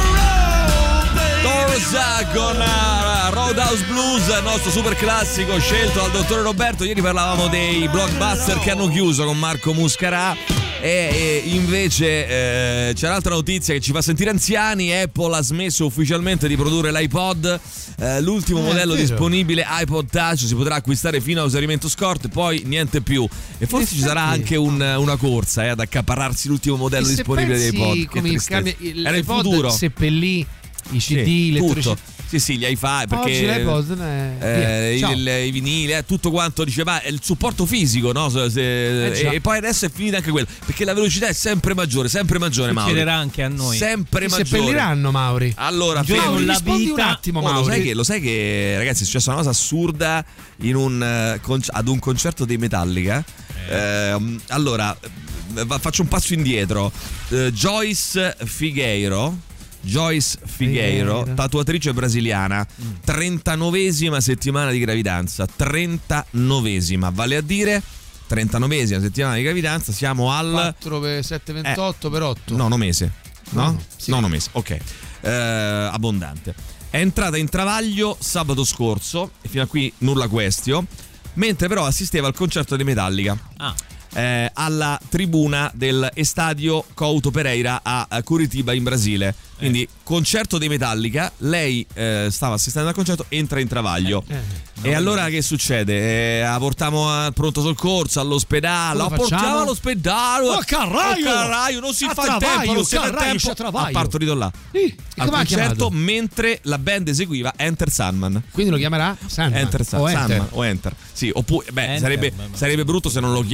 Doors con Roadhouse Blues, il nostro super classico scelto dal dottore Roberto. Ieri parlavamo dei blockbuster che hanno chiuso con Marco Muscarà. E invece c'è un'altra notizia che ci fa sentire anziani. Apple ha smesso ufficialmente di produrre l'iPod. L'ultimo modello disponibile, iPod Touch, si potrà acquistare fino a esaurimento scorte, poi niente più. E forse ci sarà anche una corsa ad accaparrarsi l'ultimo modello disponibile dei iPod. Era il futuro. Seppellì i CD, tutto. Sì, gli hi-fi, perché oggi l'iPod i vinili, tutto quanto diceva il supporto fisico, no? E poi adesso è finita anche quello, perché la velocità è sempre maggiore, Mauri. Succederà anche a noi. Sempre maggiore. Seppelliranno, Mauri. Allora, rispondi un attimo, Mauri. Lo sai che ragazzi è successa una cosa assurda ad un concerto dei Metallica. Allora, faccio un passo indietro. Joyce Figueiro, tatuatrice brasiliana, 39esima settimana di gravidanza, 39esima, vale a dire 39esima settimana di gravidanza, siamo al 4 7 28 per 8. Nono mese. No? Sì. Nono mese, ok. Abbondante. È entrata in travaglio sabato scorso e fino a qui nulla questio, mentre però assisteva al concerto di Metallica. Alla tribuna del Estadio Couto Pereira a Curitiba in Brasile. Quindi concerto dei Metallica, lei stava assistendo al concerto, entra in travaglio. E allora che succede? La portiamo al pronto soccorso, all'ospedale. La portiamo all'ospedale. Carraio, non si fa il tempo, non si fa il tempo. Ha partorito là. Al concerto mentre la band eseguiva Enter Sandman. Quindi lo chiamerà Sandman o Enter. Sì, oppure sarebbe brutto se non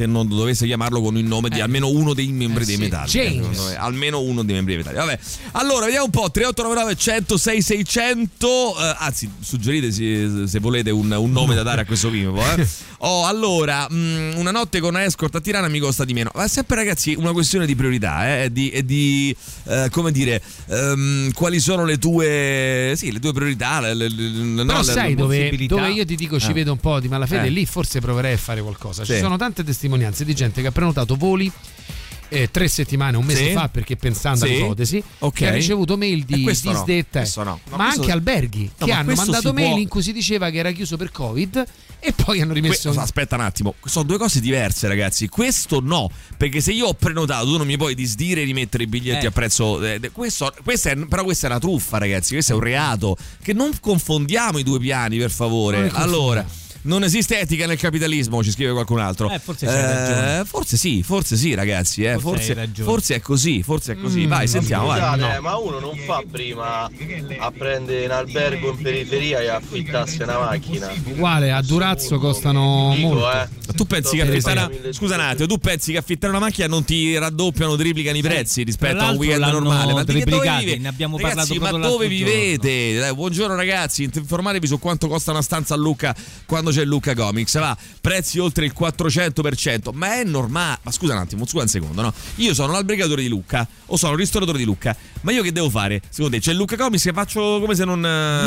non dovesse chiamarlo con il nome di almeno uno dei membri dei Metallica. Almeno uno dei membri dei Metallica. Vabbè, allora vediamo un po'. 3899 106 600. Anzi, suggerite se volete un nome da dare a questo vivo. Allora, una notte con escort a Tirana mi costa di meno. Ma sempre, ragazzi, una questione di priorità, di come dire, quali sono le tue priorità. Però sai dove io ti dico ci vedo un po' di malafede, lì forse proverei a fare qualcosa. Ci sono tante testimonianze di gente che ha prenotato voli 3 settimane, un mese fa, perché pensando all'ipotesi, che ha ricevuto mail di disdetta, ma anche alberghi che hanno mandato mail in cui si diceva che era chiuso per Covid e poi hanno rimesso. Aspetta un attimo, sono due cose diverse, ragazzi. Questo no, perché se io ho prenotato, tu non mi puoi disdire e rimettere i biglietti a prezzo. Questa è una truffa, ragazzi. Questo è un reato. Che non confondiamo i due piani, per favore. Allora, non esiste etica nel capitalismo, ci scrive qualcun altro. Forse c'hai ragione. Forse sì, ragazzi. Forse è così. Vai, sentiamo. Scusate, ma uno non fa prima a prendere un albergo in periferia e affittarsi una macchina? Uguale, a Durazzo costano molto. Tu pensi che affittare scusa un attimo, tu pensi che affittare una macchina non ti raddoppiano, triplicano i prezzi rispetto a un weekend normale? Ma ne abbiamo parlato proprio. Ma dove vivete? Buongiorno ragazzi, informatevi su quanto costa una stanza a Lucca quando c'è Lucca Comics, va, prezzi oltre il 400%, ma è normale. Ma scusa un secondo, no? Io sono l'albergatore di Lucca o sono il ristoratore di Lucca, ma io che devo fare? Secondo te c'è Lucca Comics che faccio come se non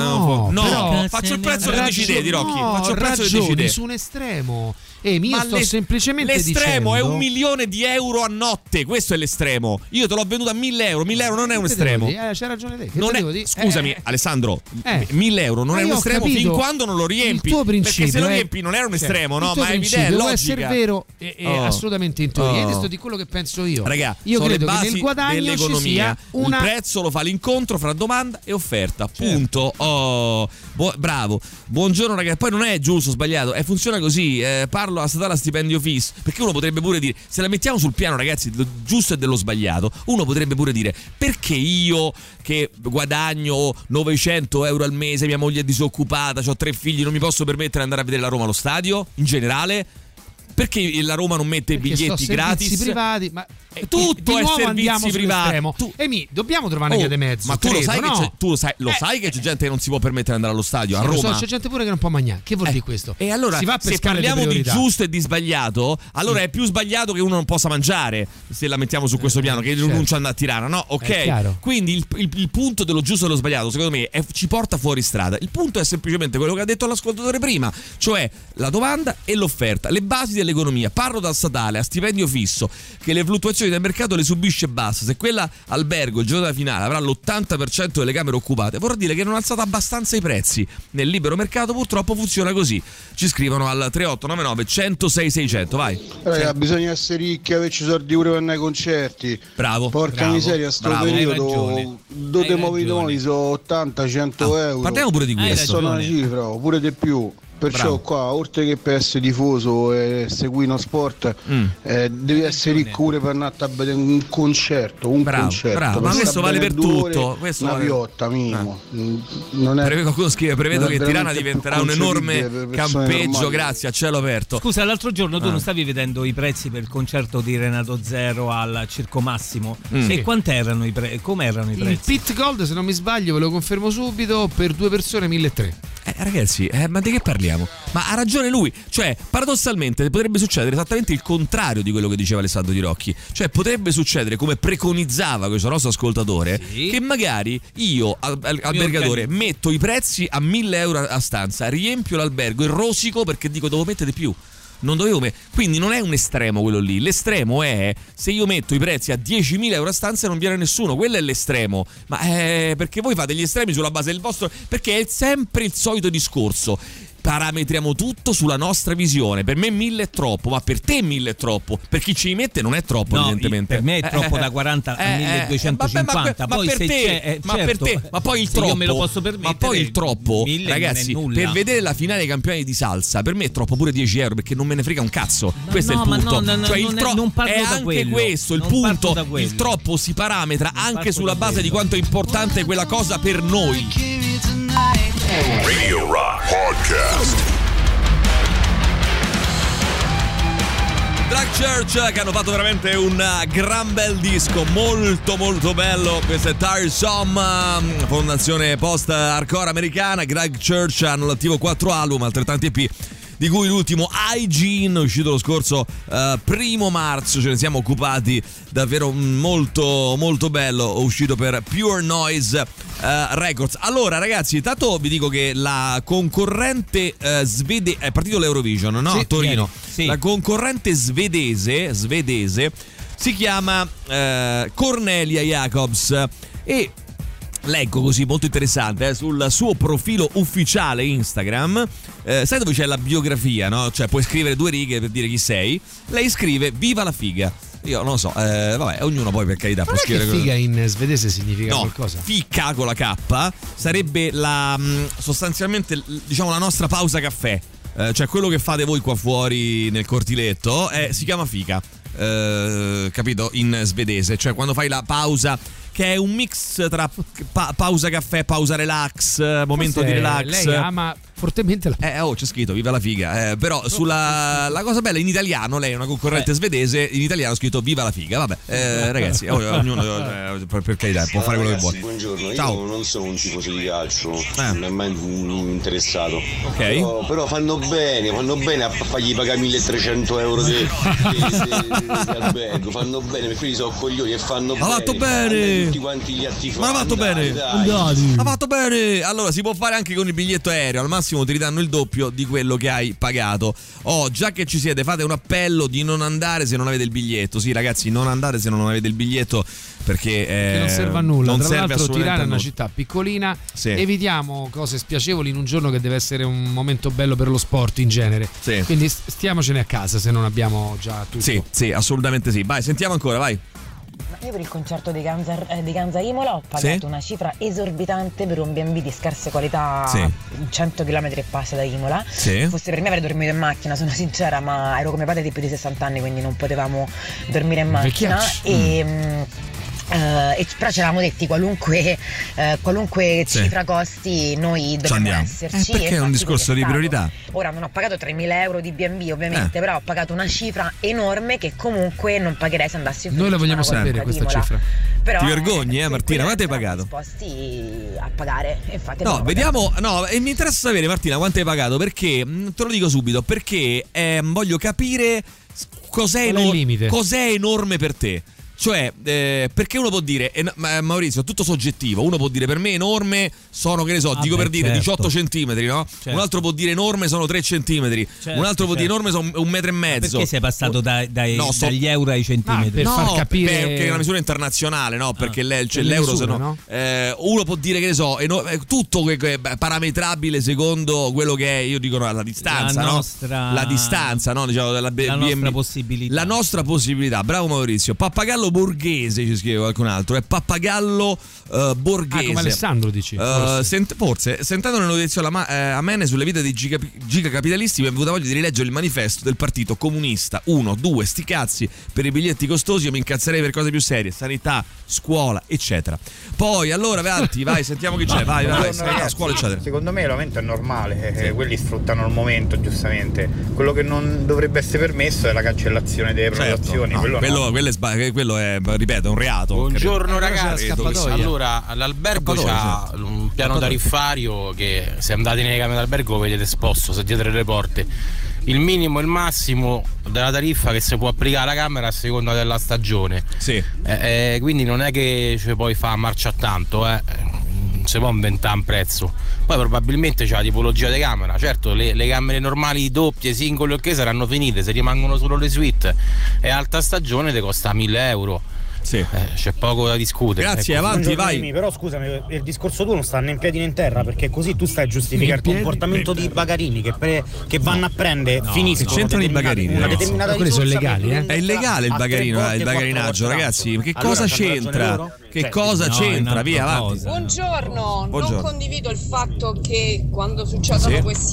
faccio il prezzo che decidi, Rocchi. Faccio il prezzo che decidi su un estremo. Io sto semplicemente l'estremo dicendo... è 1 milione di euro a notte, questo è l'estremo. Io te l'ho venduto a 1.000 euro. 1.000 euro non è un estremo. C'hai ragione te. Scusami, Alessandro, 1.000 euro non è un estremo fin quando non lo riempi. Il tuo principio, perché se lo riempi non è un estremo, no? Ma è evidente, può essere vero e assolutamente in teoria. Questo di quello che penso io. Raga, io sono credo le basi che nel guadagno dell'economia. Ci sia una... Il prezzo lo fa l'incontro fra domanda e offerta. Punto. Bravo. Buongiorno ragazzi. Poi non è giusto o sbagliato, funziona così. Parlo alla statale a stipendio fisso, perché uno potrebbe pure dire, se la mettiamo sul piano, ragazzi, dello giusto e dello sbagliato, uno potrebbe pure dire: perché io che guadagno 900 euro al mese, mia moglie è disoccupata, ho 3 figli, non mi posso permettere di andare a vedere la Roma allo stadio in generale? Perché la Roma non mette i biglietti gratis? Privati, ma tutto è servizi privati. Dobbiamo trovare una via di mezzo. Ma tu lo sai lo sai che c'è gente che non si può permettere di andare allo stadio a Roma? C'è gente pure che non può mangiare. Che vuol dire questo? E allora, si va per se parliamo di giusto e di sbagliato, allora è più sbagliato che uno non possa mangiare, se la mettiamo su questo piano, che rinuncia ad andare a Tirana, no? Ok. Quindi il punto dello giusto e dello sbagliato, secondo me, ci porta fuori strada. Il punto è semplicemente quello che ha detto l'ascoltatore prima, cioè la domanda e l'offerta, le basi dell'economia. Parlo dal statale a stipendio fisso, che le fluttuazioni del mercato le subisce bassa. Se quella albergo il giorno della finale avrà l'80% delle camere occupate, vorrà dire che non ha alzato abbastanza i prezzi. Nel libero mercato purtroppo funziona così. Ci scrivono al 3899 106 600. Vai. Bisogna essere ricchi, averci soldi pure per andare ai concerti. Bravo. Porca miseria, sto periodo dove muovi sono 80-100 euro. Parliamo pure di questo. Sono una cifra, pure di più. Perciò qua, oltre che per essere tifoso e seguire uno sport, devi essere ricco pure per andare a vedere un concerto. Bravo. Ma questo vale per tutto. Una piotta minimo. Qualcuno scrive: prevedo che Tirana diventerà un enorme campeggio. Grazie, a cielo aperto. Scusa, l'altro giorno tu non stavi vedendo i prezzi per il concerto di Renato Zero al Circo Massimo? E quant'erano i prezzi? Come erano i prezzi? Il Pit Gold, se non mi sbaglio, ve lo confermo subito, per 2 persone 1.300. Ragazzi, ma di che parliamo? Ma ha ragione lui, cioè paradossalmente potrebbe succedere esattamente il contrario di quello che diceva Alessandro Di Rocchi, cioè potrebbe succedere come preconizzava questo nostro ascoltatore, che magari io albergatore metto i prezzi a 1.000 euro a stanza, riempio l'albergo e rosico perché dico devo mettere di più. Non dovevo quindi non è un estremo quello lì. L'estremo è se io metto i prezzi a 10.000 euro a stanza e non viene nessuno. Quello è l'estremo. Ma perché voi fate gli estremi sulla base del vostro, perché è sempre il solito discorso. Parametriamo tutto sulla nostra visione. Per me 1.000 è troppo, ma per te 1.000 è troppo. Per chi ci mette non è troppo, evidentemente. Per me è troppo da 40 a 1.250. Ma per te, ma poi il troppo. Io me lo posso permettere. Ma poi il troppo, ragazzi, per vedere la finale dei campioni di salsa, per me è troppo pure 10 euro, perché non me ne frega un cazzo. Questo è il punto. Cioè il troppo è anche questo il punto. Il troppo si parametra anche sulla base di quanto è importante quella cosa per noi. Radio Rock Podcast. Drag Church, che hanno fatto veramente un gran bel disco, molto molto bello. Questo è Tiresome, fondazione post-hardcore americana. Drag Church hanno all'attivo 4 album, altrettanti EP, di cui l'ultimo Hygiene, uscito lo scorso 1 marzo. Ce ne siamo occupati, davvero molto molto bello, uscito per Pure Noise Records. Allora ragazzi, intanto vi dico che la concorrente è partito l'Eurovision, no? Sì, a Torino. Sì. La concorrente svedese si chiama Cornelia Jacobs, e leggo così, molto interessante, sul suo profilo ufficiale Instagram, sai dove c'è la biografia, no? Cioè puoi scrivere 2 righe per dire chi sei. Lei scrive viva la figa. Io non lo so, vabbè, ognuno poi per carità può scrivere. Che figa in svedese significa qualcosa? Ficca con la K sarebbe la sostanzialmente, diciamo, la nostra pausa caffè, cioè quello che fate voi qua fuori nel cortiletto, si chiama fica, capito, in svedese, cioè quando fai la pausa, che è un mix tra pausa caffè, pausa relax, momento di relax. Lei ama fortemente la c'è scritto viva la figa, però sulla la cosa bella in italiano, lei è una concorrente svedese, in italiano ha scritto viva la figa. Vabbè, ragazzi, ognuno per carità può fare quello che vuole. Buongiorno, ciao. Io non sono un tifoso di calcio, non mi è mai interessato, ok, però fanno bene a fargli pagare 1.300 euro di albergo, fanno bene, perché quelli sono coglioni e fanno bene. Ha fatto bene, tutti quanti gli attivi. Ma ha fatto bene, ha fatto bene. Allora si può fare anche con il biglietto aereo, al massimo ti ridanno il doppio di quello che hai pagato. Già che ci siete, fate un appello di non andare se non avete il biglietto. Sì ragazzi, non andate se non avete il biglietto, perché non serve a nulla. Non Tra serve l'altro Tirana è una nulla. città piccolina, sì. Evitiamo cose spiacevoli in un giorno che deve essere un momento bello per lo sport in genere, sì. Quindi stiamocene a casa se non abbiamo già tutto. Sì, assolutamente sì. Vai, sentiamo ancora, vai. Io per il concerto di Ganza Imola ho pagato una cifra esorbitante per un B&B di scarse qualità, 100 km e passa da Imola. Fosse per me avrei dormito in macchina, sono sincera, ma ero come padre di più di 60 anni, quindi non potevamo dormire in macchina. Però ci eravamo detti qualunque cifra costi noi dobbiamo esserci, perché è un discorso di priorità. Ora non ho pagato 3.000 euro di B&B ovviamente, però ho pagato una cifra enorme che comunque non pagherei se andassi in Noi la vogliamo sapere questa cifra. Però, ti vergogni, Martina? Quanto hai pagato? Disposti a pagare, infatti. No, vediamo. No, e mi interessa sapere, Martina, quanto hai pagato, perché te lo dico subito, perché voglio capire cos'è enorme per te. Cioè, perché uno può dire, Maurizio, è tutto soggettivo. Uno può dire per me enorme sono, che ne so, dico per dire 18 centimetri, no? Certo. Un altro può dire enorme sono 3 centimetri. Un altro può dire enorme sono 1,5 metri. Perché sei passato dagli euro ai centimetri? Per far capire, perché è una misura internazionale, no? Perché l'euro, se no, uno può dire, che ne so, tutto parametrabile secondo quello che è, io dico, la distanza, la distanza, no? Diciamo, la nostra possibilità. La nostra possibilità. Bravo Maurizio. Pappagallo borghese, ci scrive qualcun altro, è pappagallo borghese. Come Alessandro dici? Forse sentendo le notizie amene sulle vite dei gigacapitalisti mi è venuta voglia di rileggere il manifesto del partito comunista. 1, 2, sti cazzi per i biglietti costosi, io mi incazzerei per cose più serie, sanità, scuola, eccetera. Poi allora vai, sentiamo chi c'è. Vai, sanità, scuola, eccetera. Secondo me l'aumento è normale, quelli sfruttano il momento, giustamente. Quello che non dovrebbe essere permesso è la cancellazione delle prenotazioni. Quello è, ripeto, è un reato. Buongiorno ragazzi. Allora, l'albergo c'ha un piano tariffario che se andate nelle camere d'albergo lo vedete esposto, se dietro le porte. Il minimo e il massimo della tariffa che si può applicare alla camera a seconda della stagione. Quindi non è che ci puoi fare marcia tanto, si può inventare un prezzo. Poi probabilmente c'è la tipologia di camera. Certo, le camere normali, doppie, singole, ok, saranno finite, se rimangono solo le suite e alta stagione ti costa 1.000 euro. C'è poco da discutere. Grazie, avanti, vai. Però scusami, il discorso tuo non sta né in piedi né in terra, perché così tu stai a giustificare il comportamento di bagarini che vanno a prendere, finiscono. C'entrano i bagarini? Quelli sono illegali, È illegale il bagarino, il bagarinaggio, ragazzi. Che cosa c'entra? Che cosa c'entra? Via, avanti. Buongiorno. Non condivido il fatto che quando succedono questi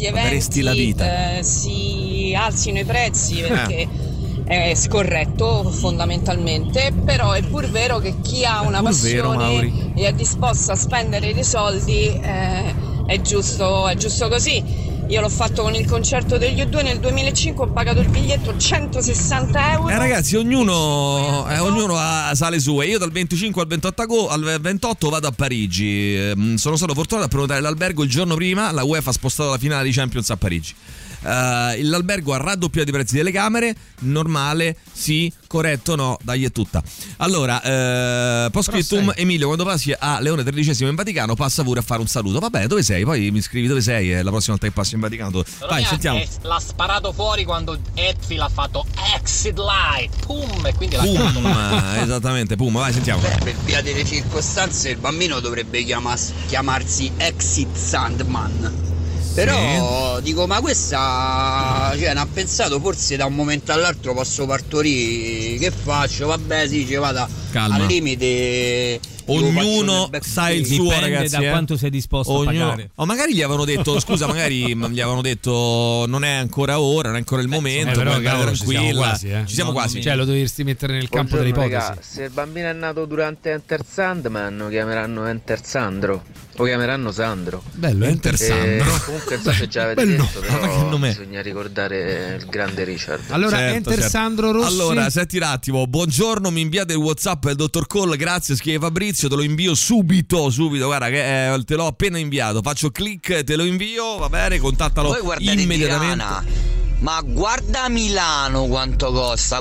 eventi si alzino i prezzi, perché è scorretto fondamentalmente, però è pur vero che chi ha una passione e è disposto a spendere dei soldi è giusto così. Io l'ho fatto con il concerto degli U2 nel 2005, ho pagato il biglietto 160 euro. Ragazzi, ognuno sa le sue. Io dal 25 al 28 vado a Parigi. Sono stato fortunato a prenotare l'albergo il giorno prima. La UEFA ha spostato la finale di Champions a Parigi. L'albergo ha raddoppiato i prezzi delle camere. Normale, sì, corretto, no, dai, è tutta. Allora, postscriptum, Emilio, quando passi a Leone XIII in Vaticano, passa pure a fare un saluto. Va bene, dove sei? Poi mi scrivi dove sei la prossima volta che passi in Vaticano. Vai, sentiamo. L'ha sparato fuori quando Hetfield ha fatto Exit Light, pum, e quindi l'ha chiamato. Esattamente, pum, vai, sentiamo. Per via delle circostanze il bambino dovrebbe chiamarsi Exit Sandman. Però dico, ma questa, cioè, ne ha pensato, forse da un momento all'altro posso partorire, che faccio? Vabbè, sì, ci vada al limite. Ognuno sa il suo, ragazzi. Da quanto sei disposto a pagare. O magari gli avevano detto, scusa, magari gli avevano detto non è ancora ora, non è ancora il momento, però tranquilla. Ci siamo quasi. Cioè, lo dovresti mettere nel campo delle ipotesi. Raga, se il bambino è nato durante Enter Sandman, lo chiameranno Enter Sandro. Lo chiameranno Sandro. Bello, Enter Sandro. Comunque non so se già avete detto, però bisogna ricordare il grande Richard. Allora, Enter Sandro Rossi. Allora, senti un attimo. Buongiorno, mi inviate il WhatsApp del dottor Cole, grazie, scrive Fabrizio, te lo invio subito, guarda che te l'ho appena inviato. Faccio click, te lo invio, va bene, contattalo immediatamente. Tirana. Ma guarda Milano quanto costa,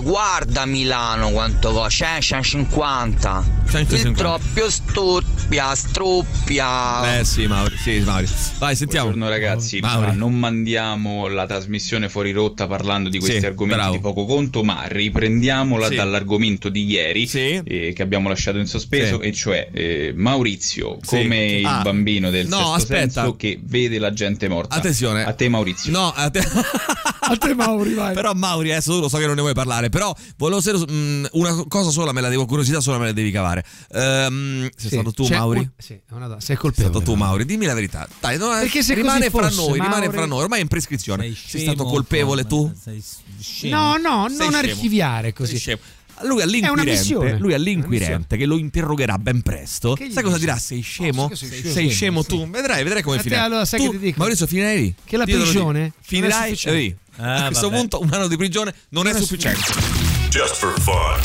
150. Il troppio struppia. Sì, Mauri. Vai, sentiamo. Buongiorno ragazzi, ma non mandiamo la trasmissione fuori rotta parlando di questi argomenti di poco conto, ma riprendiamola dall'argomento di ieri che abbiamo lasciato in sospeso, e cioè Maurizio come il bambino del sesto senso che vede la gente morta. Attenzione. A te Maurizio. No, a te Mauri, vai. Però Mauri, adesso tu lo so che non ne vuoi parlare, però volevo una cosa sola, curiosità sola me la devi cavare. Sei stato tu, Mauri? Sei colpevole. Sei stato tu, Mauri, dimmi la verità. Dai, perché se rimane fra fosse, noi, ormai è in prescrizione. Sei stato colpevole tu? No, non archiviare così. Lui all'inquirente che lo interrogherà ben presto. Sai cosa dirà? Sei scemo? Sei scemo tu? Vedrai come finirà. Allora, sai che ti dico? Maurizio, finirai lì. Che la prigione finirai lì. A questo punto un anno di prigione non è sufficiente. Just for fun.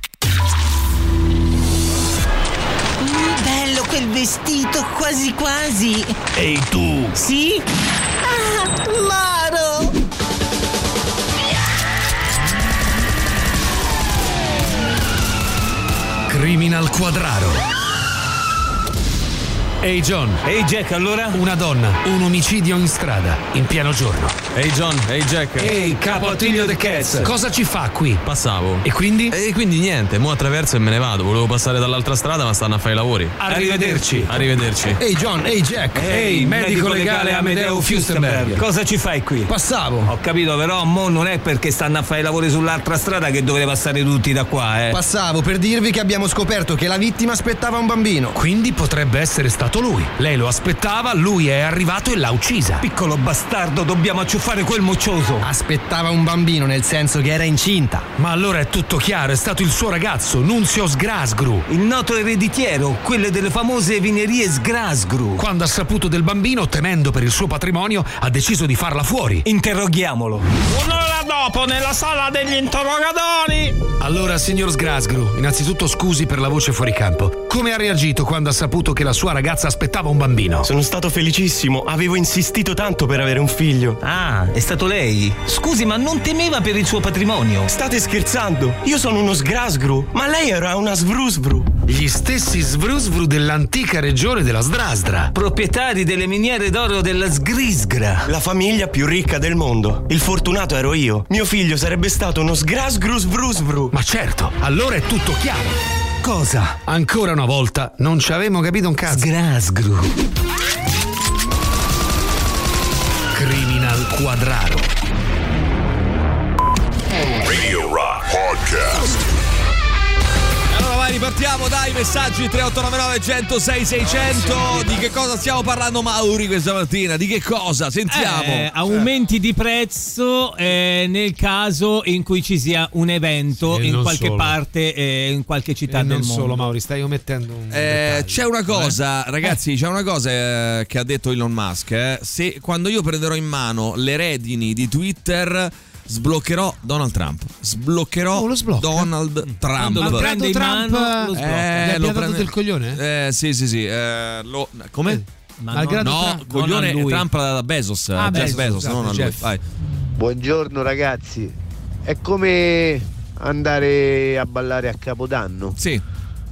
Bello quel vestito, quasi quasi. Ehi tu. Sì? Maro. Criminal Quadraro. Ehi John. Ehi Jack, allora? Una donna, un omicidio in strada, in pieno giorno. Ehi John, ehi Jack. Ehi capo Attilio The Cats. Cosa ci fa qui? Passavo. E quindi? E quindi niente, mo attraverso e me ne vado. Volevo passare dall'altra strada ma stanno a fare i lavori. Arrivederci. Ehi John, ehi Jack. Ehi medico legale Amedeo Fustenberg. Cosa ci fai qui? Passavo. Ho capito, però mo non è perché stanno a fare i lavori sull'altra strada che dovete passare tutti da qua, Passavo per dirvi che abbiamo scoperto che la vittima aspettava un bambino. Quindi potrebbe essere stato lui. Lei lo aspettava, lui è arrivato e l'ha uccisa. Piccolo bastardo, dobbiamo acciuffare quel moccioso. Aspettava un bambino, nel senso che era incinta. Ma allora è tutto chiaro, è stato il suo ragazzo, Nunzio Sgrasgru, il noto ereditiero, quelle delle famose vinerie Sgrasgru. Quando ha saputo del bambino, temendo per il suo patrimonio, ha deciso di farla fuori. Interroghiamolo. Un'ora dopo, nella sala degli interrogatori. Allora, signor Sgrasgru, innanzitutto scusi per la voce fuori campo. Come ha reagito quando ha saputo che la sua ragazza aspettava un bambino? Sono stato felicissimo, avevo insistito tanto per avere un figlio. Ah, è stato lei? Scusi, ma non temeva per il suo patrimonio? State scherzando? Io sono uno Sgrasgru, ma lei era una Svrusvru. Gli stessi Svrusvru dell'antica regione della Sdrasdra, proprietari delle miniere d'oro della Sgrisgra, la famiglia più ricca del mondo. Il fortunato ero io. Mio figlio sarebbe stato uno Sgrasgru Svrusvru. Ma certo, allora è tutto chiaro. Cosa? Ancora una volta non ci avevamo capito un cazzo. Sgrasgru. Criminal Quadraro. Radio Rock Podcast. vai, ripartiamo, dai, messaggi 3899 106 600. Di che cosa stiamo parlando, Mauri, questa mattina? Di che cosa? Sentiamo. Aumenti di prezzo nel caso in cui ci sia un evento in qualche parte, in qualche città del mondo. Non solo, Mauri, stai omettendo un c'è una cosa, ragazzi, c'è una cosa che ha detto Elon Musk. Se quando io prenderò in mano le redini di Twitter, sbloccherò Donald Trump. Sbloccherò Donald Trump. Quando lo prende in mano, lo sblocca. Lo prende del coglione? Sì. Come? No, coglione Trump da Bezos. Jeff Bezos, non a lui. Vai. Buongiorno ragazzi. È come andare a ballare a Capodanno. Sì.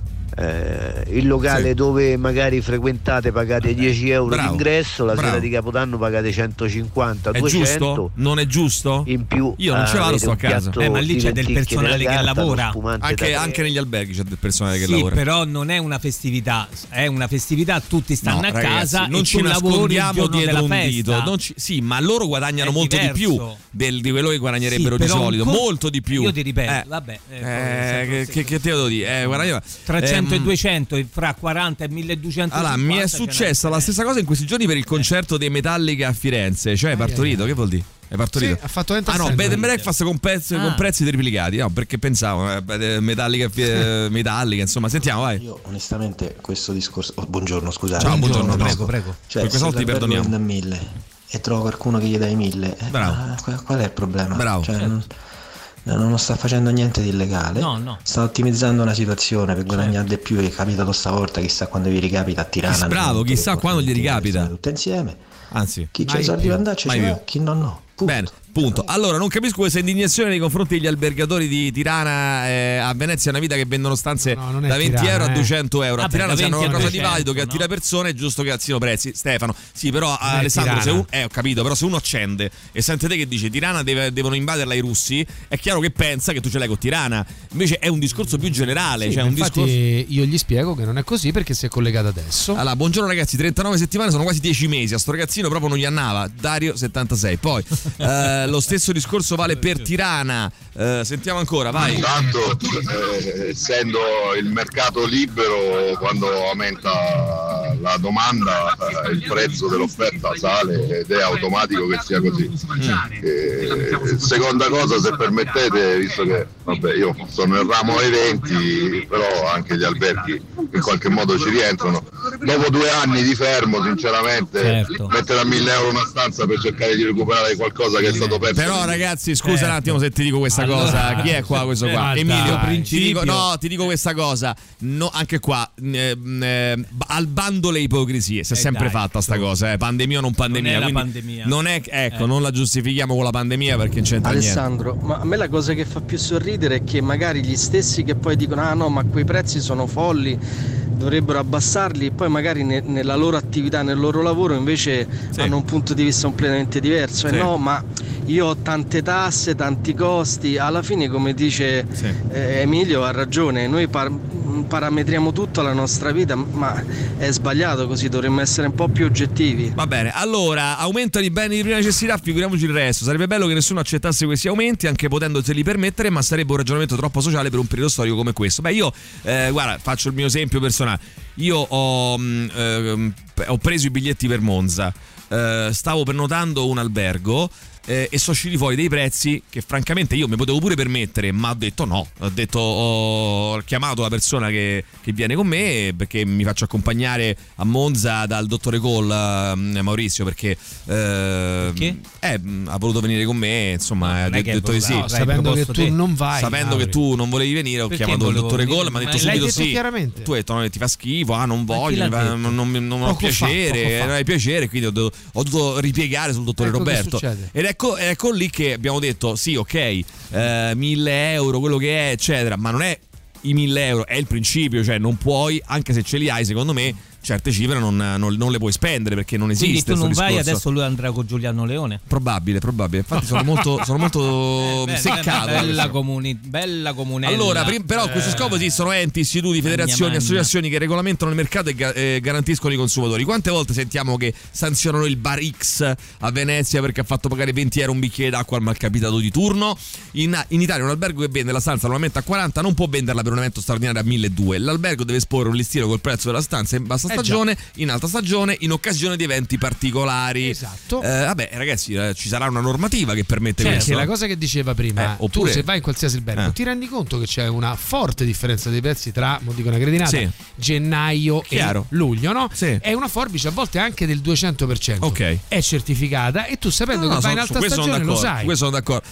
Il locale dove magari frequentate pagate 10 euro d'ingresso, la sera di Capodanno pagate 150, è 200. Giusto? Non è giusto? In più io non ce vado, sto a casa. Ma lì c'è del personale che lavora. Anche negli alberghi c'è del personale che lavora. Sì, però non è una festività, è una festività, tutti stanno a casa, non e ci tu lavori nascondiamo dietro un festa. dito. Sì, ma loro guadagnano molto di più di quello che guadagnerebbero di solito, molto di più. Io ti ripeto, vabbè, che te devo dire? 300 e 200 fra 40 e 1200. Allora, mi è successa la stessa cosa in questi giorni per il concerto dei Metallica a Firenze. Cioè, è partorito, che vuol dire? È partorito. Sì, ha fatto no, bed and breakfast con prezzi triplicati. No, perché pensavo Metallica, insomma, sentiamo, vai. Io onestamente questo discorso. Buongiorno, scusate. Ciao, buongiorno, prego. Cioè, questa volta ti perdoniamo. Da 1000 e trovo qualcuno che gli dai 1000. Bravo. Qual è il problema? Bravo. Cioè, non sta facendo niente di illegale, sta ottimizzando una situazione per guadagnare di più. È capitato stavolta, chissà quando vi ricapita a Tirana. Bravo, chissà quando gli ricapita. Tutte insieme. Anzi, chi c'ha i soldi per andarci c'è, chi no. Bene, punto. Allora, non capisco questa indignazione nei confronti degli albergatori di Tirana. A Venezia è una vita che vendono stanze da 20 euro a 200 euro. A Tirana hanno una cosa di valido che attira persone, è giusto che alzino prezzi. Stefano, sì, però Alessandro, se uno, ho capito, però se uno accende e sente te che dice Tirana devono invaderla i russi, è chiaro che pensa che tu ce l'hai con Tirana. Invece è un discorso più generale. Sì, infatti io gli spiego che non è così perché si è collegato adesso. Allora, buongiorno ragazzi, 39 settimane sono quasi 10 mesi. A sto ragazzino proprio non gli annava. Dario 76. Poi lo stesso discorso vale per Tirana. Sentiamo ancora, vai. Intanto, essendo il mercato libero, quando aumenta la domanda, il prezzo dell'offerta sale ed è automatico che sia così. Seconda cosa, se permettete, visto che io sono nel ramo eventi, però anche gli alberghi in qualche modo ci rientrano. Dopo 2 anni di fermo, sinceramente, mettere a 1.000 euro una stanza per cercare di recuperare qualcosa che è stato perso. Però ragazzi, scusa un attimo se ti dico questa cosa. Chi è qua questo qua? Emilio, ti dico questa cosa. No, anche qua al bando le ipocrisie. Si è sempre fatta sta cosa, pandemia o non pandemia. Non è la pandemia. Non è, non la giustifichiamo con la pandemia perché non c'entra Alessandro, niente. ma a me la cosa che fa più sorridere è che magari gli stessi che poi dicono no, ma quei prezzi sono folli, dovrebbero abbassarli, e poi magari nella loro attività, nel loro lavoro invece hanno un punto di vista completamente diverso. No, ma io ho tante tasse, tanti costi. Alla fine, come dice Emilio, ha ragione, noi parametriamo tutto la nostra vita, ma è sbagliato così, dovremmo essere un po' più oggettivi. Va bene, allora, aumentano i beni di prima necessità, figuriamoci il resto. Sarebbe bello che nessuno accettasse questi aumenti, anche potendoseli permettere, ma sarebbe un ragionamento troppo sociale per un periodo storico come questo. Beh, io guarda, faccio il mio esempio personale. Io ho preso i biglietti per Monza, stavo prenotando un albergo e sono usciti fuori dei prezzi che francamente io mi potevo pure permettere, ma ho detto no. Ho chiamato la persona che viene con me perché mi faccio accompagnare a Monza dal dottore Cole, Maurizio, perché ha voluto venire con me, insomma, ha detto di sì. Sapendo che tu non vai, sapendo che tu non volevi venire, ho chiamato il dottore Cole, mi ha detto subito sì. Chiaramente. Tu hai detto no, ti fa schifo, non voglio, non ho piacere, non hai piacere, quindi ho dovuto ripiegare sul dottore Roberto. Ed ecco lì che abbiamo detto sì, ok, 1.000 euro, quello che è, eccetera, ma non è i 1.000 euro, è il principio, cioè non puoi, anche se ce li hai, secondo me certe cifre non le puoi spendere perché non esiste. Quindi tu non vai, discorso. adesso lui andrà con Giuliano Leone? Probabile. Infatti sono molto seccato. Bella comunella. Allora, però a questo scopo esistono enti, istituti, federazioni, associazioni che regolamentano il mercato e garantiscono i consumatori. Quante volte sentiamo che sanzionano il Bar X a Venezia perché ha fatto pagare 20 euro un bicchiere d'acqua al malcapitato di turno? In Italia un albergo che vende la stanza normalmente a 40 non può venderla per un evento straordinario a 1.200. L'albergo deve esporre un listino col prezzo della stanza in bassa stagione, in alta stagione, in occasione di eventi particolari. Esatto. Vabbè, ragazzi, ci sarà una normativa che permette questo. Che la cosa che diceva prima, oppure, tu se vai in qualsiasi albergo ti rendi conto che c'è una forte differenza dei prezzi tra, dico una cretinata, gennaio e luglio, no? Sì. È una forbice a volte anche del 200%. Ok. È certificata e tu sapendo che vai in alta stagione lo sai. Su questo sono d'accordo.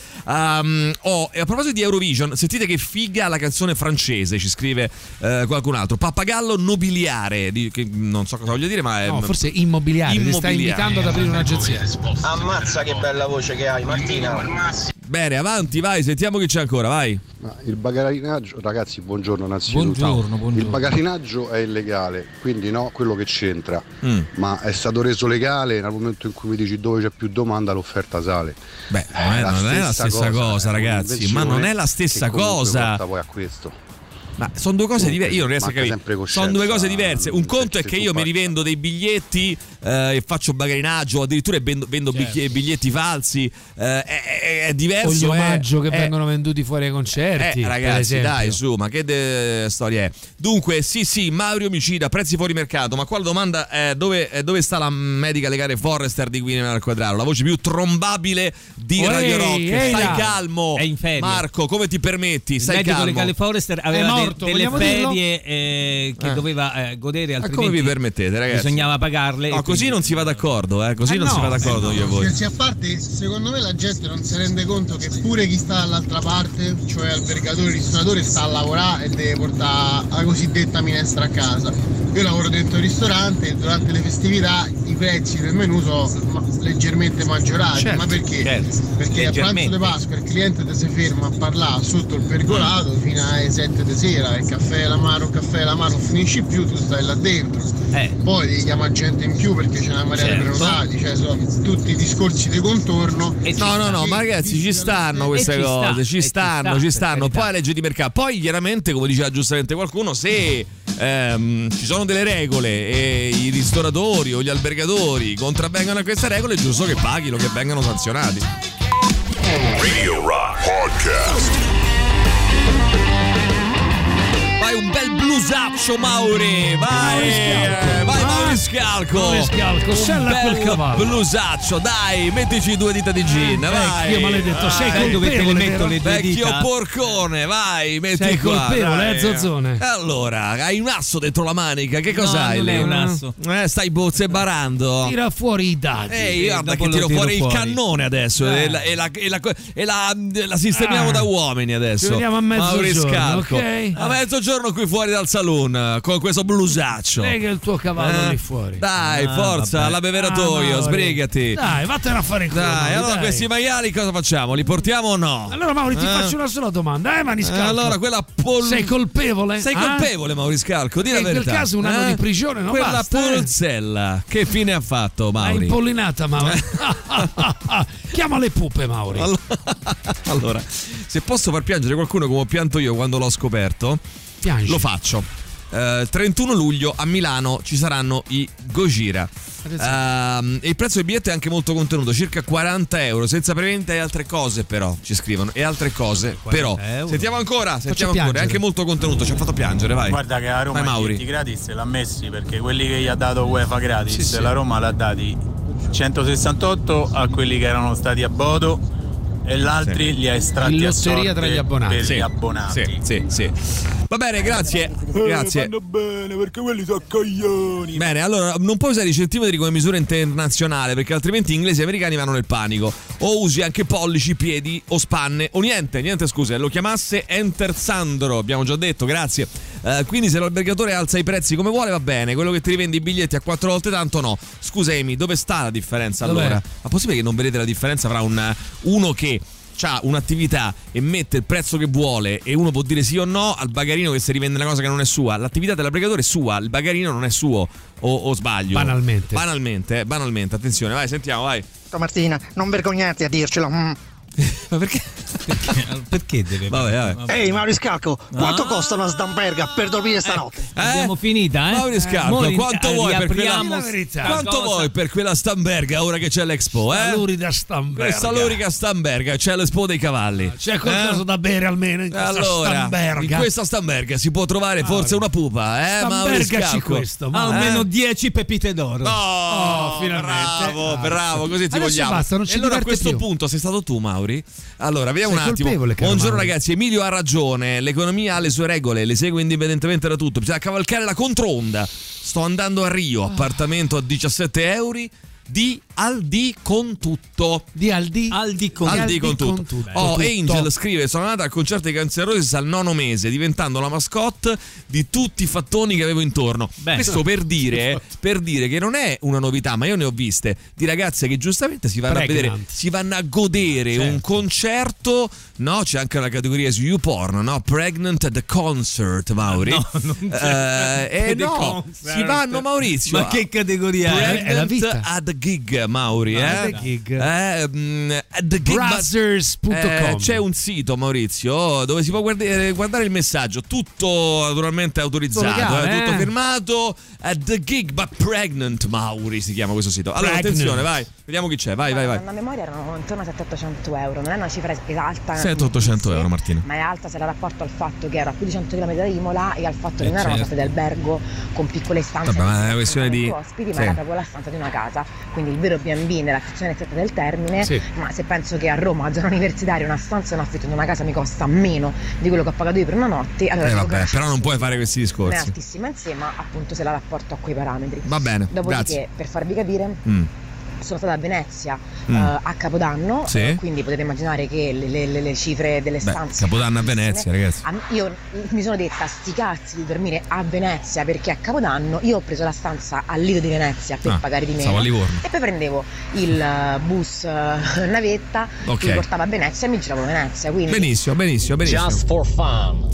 E a proposito di Eurovision, sentite che figa la canzone francese, ci scrive qualcun altro. Pappagallo nobiliare, che non so cosa voglio dire, ma è forse immobiliare. Ti sta invitando ad aprire un'agenzia. Ammazza che bella voce che hai, Martina. Bene, avanti, vai, sentiamo chi c'è ancora, vai. Il bagarinaggio, ragazzi, buongiorno innanzitutto. Buongiorno. Il bagarinaggio è illegale, quindi no, quello che c'entra. Ma è stato reso legale nel momento in cui mi dici dove c'è più domanda, l'offerta sale. Beh, non è la stessa cosa, ragazzi, ma non è la stessa cosa. Poi a questo. Ma sono due cose diverse. Io non riesco a capire. Sono due cose diverse. Un conto è che io mi rivendo dei biglietti e faccio bagarinaggio, o addirittura vendo biglietti falsi. È diverso. O gli omaggio che vengono venduti fuori ai concerti. Ragazzi, dai, su, ma che storia è? Dunque, sì, Mauri omicida, prezzi fuori mercato. Ma qua la domanda è dove sta la medica legale Forrester di Guinea al Quadraro? La voce più trombabile di Radio Rock. Stai calmo. È in ferie. Marco, come ti permetti? Stai calmo. Il medico legale Forrester aveva delle ferie che doveva godere, altrimenti ma come vi permettete, ragazzi? Bisognava pagarle. No, così non si va d'accordo, così non si va d'accordo io e voi. Scherzi a parte, secondo me la gente non si rende conto che pure chi sta dall'altra parte, cioè albergatore, ristoratore, sta a lavorare e deve portare la cosiddetta minestra a casa. Io lavoro dentro il ristorante e durante le festività i prezzi del menù sono leggermente maggiorati. Certo, ma perché? Perché a pranzo di Pasqua il cliente ti si ferma a parlare sotto il pergolato fino alle 7 di sera, il caffè l'amaro non finisci più, tu stai là dentro. Poi devi chiamare gente in più perché c'è una marea di prenotati, cioè sono tutti i discorsi di contorno. No, ma ragazzi, ci stanno queste cose, ci stanno. Poi legge di mercato. Poi chiaramente, come diceva giustamente qualcuno, se ci sono delle regole e i ristoratori o gli albergatori contravvengono a queste regole, è giusto che paghino, che vengano sanzionati. Radio Rock Podcast. Vai, un bel blusaccio, Mauri. Vai Mauri Scalco. Sella quel cavallo. Blusaccio, dai, mettici 2 dita di gin. Vai. Vecchio maledetto, sei colpevole. Vecchio porcone, vai, metti sei qua. Sei colpevole, Zozzone. Allora, hai un asso dentro la manica, che cos'hai lì? Non è un asso. Stai bozze barando. Tira fuori i dati. Guarda che tiro fuori il cannone adesso e la sistemiamo da uomini adesso. Ci vediamo a mezzogiorno, ok? A mezzogiorno qui fuori dal saloon con questo blusaccio. Lega il tuo cavallo lì fuori. Dai, forza, all'abbeveratoio, sbrigati. Dai, vattene a fare il culo. Dai, allora questi maiali cosa facciamo? Li portiamo o no? Allora Mauri ti faccio una sola domanda, Maniscalco. Allora quella sei colpevole? Sei colpevole, Mauriscalco, di la verità. In quel caso un anno di prigione non quella basta. Quella pulzella, che fine ha fatto, Mauri? Hai impollinata, Mauri. Chiama le pupe, Mauri. Allora, se posso far piangere qualcuno come ho pianto io quando l'ho scoperto, piangi. Lo faccio. 31 luglio a Milano ci saranno i Gojira. Il prezzo del biglietto è anche molto contenuto, circa 40 euro, senza preventa e altre cose, però ci scrivono, e altre cose però euro. Sentiamo ancora, è anche molto contenuto, ci ha fatto piangere, vai. Guarda che a Roma i biglietti gratis l'ha messi, perché quelli che gli ha dato UEFA gratis, la Roma l'ha dati 168 a quelli che erano stati a Bodo e l'altri li ha estratti a sorte tra gli abbonati. Per gli abbonati. Sì. Va bene, grazie. Vanno bene perché quelli sono coglioni. Bene, allora non puoi usare i centimetri come misura internazionale, perché altrimenti gli inglesi e gli americani vanno nel panico. O usi anche pollici, piedi o spanne o niente scuse. Lo chiamasse Enter Sandro, abbiamo già detto, grazie. Quindi se l'albergatore alza i prezzi come vuole va bene, quello che ti rivendi i biglietti a 4 volte tanto no. Scusa Amy, dove sta la differenza allora? Ma possibile che non vedete la differenza fra uno che c'ha un'attività e mette il prezzo che vuole e uno può dire sì o no, al bagarino che si rivende una cosa che non è sua, l'attività dell'albergatore è sua, il bagarino non è suo, o sbaglio? Banalmente, attenzione, vai, sentiamo, vai. Martina, non vergognarti a dircelo. Ma perché? Perché deve? Vabbè. Ehi, Maurice quanto costa una Stamberga per dormire stanotte? Abbiamo finita, Maurice quanto vuoi per quella Stamberga ora che c'è l'Expo? Lurida Stamberga. Questa lurica Stamberga, c'è l'Expo dei cavalli. C'è qualcosa da bere almeno in questa Stamberga. In questa Stamberga si può trovare forse una pupa, Stambergaci questo. Almeno 10 pepite d'oro. Oh, finalmente. Bravo, così ti vogliamo. Basta, e allora a questo punto sei stato tu, Mauri. Allora, vediamo un attimo. Buongiorno ragazzi, Emilio ha ragione, l'economia ha le sue regole, le segue indipendentemente da tutto, bisogna cavalcare la controonda. Sto andando a Rio, appartamento a 17 euro di Aldi con tutto. Aldi con tutto. Angel scrive: sono andata al concerto dei Guns N' Roses al 9° mese, diventando la mascotte di tutti i fattoni che avevo intorno. Questo per dire che non è una novità, ma io ne ho viste di ragazze che giustamente si vanno a vedere, si vanno a godere un concerto. No, c'è anche una categoria su YouPorn, no? Pregnant at the concert, Mauri. Si vanno, Maurizio. Ma che categoria è? È la vita. At the gig, Mauri, The gig. Brothers.com. C'è un sito, Maurizio, dove si può guardare il messaggio, tutto naturalmente autorizzato, tutto firmato. At the gig, but pregnant, Mauri si chiama questo sito. Allora, attenzione, vai, vediamo chi c'è, vai. A memoria erano intorno a 700-800 euro, non è una cifra alta. 700-800 euro, Martina. Ma è alta se la rapporto al fatto che ero a più di 100 km da Imola e al fatto che non era una sorta di albergo con piccole stanze. Vabbè, ma è una questione di ospiti, ma era proprio la stanza di una casa. Quindi il vero B&B nell'accezione stretta del termine. Ma se penso che a Roma, a zona universitaria, una stanza in affitto di una casa mi costa meno di quello che ho pagato io per una notte, allora però non puoi fare questi discorsi. È altissima insieme, ma appunto se la rapporto a quei parametri. Va bene. Dopodiché, per farvi capire, sono stata a Venezia a Capodanno, quindi potete immaginare che le cifre delle stanze. Capodanno a Venezia, ragazzi. Io mi sono detta sti cazzi di dormire a Venezia perché a Capodanno io ho preso la stanza al Lido di Venezia per pagare di meno. E poi prendevo il bus navetta che mi portava a Venezia e mi giravo a Venezia. Quindi... Benissimo. Just for fun.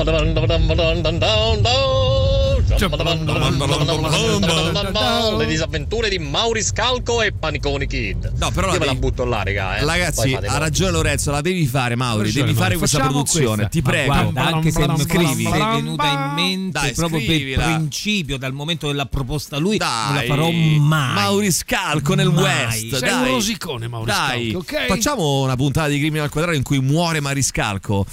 Le disavventure di Maurice Calco e Paniconi Kid. No, però io me la butto là, raga. Ragazzi, ha ragione Lorenzo, la devi fare, Mauri. Devi fare questa produzione, ti prego. Guarda, anche se non scrivi, è venuta in mente proprio per principio, dal momento che l'ha proposta lui, non la farò mai. Maurice Calco nel West. Sei un rosicone, Maurice Calco, ok? Facciamo una puntata di Crimine al Quadrato in cui muore Maurice Calco.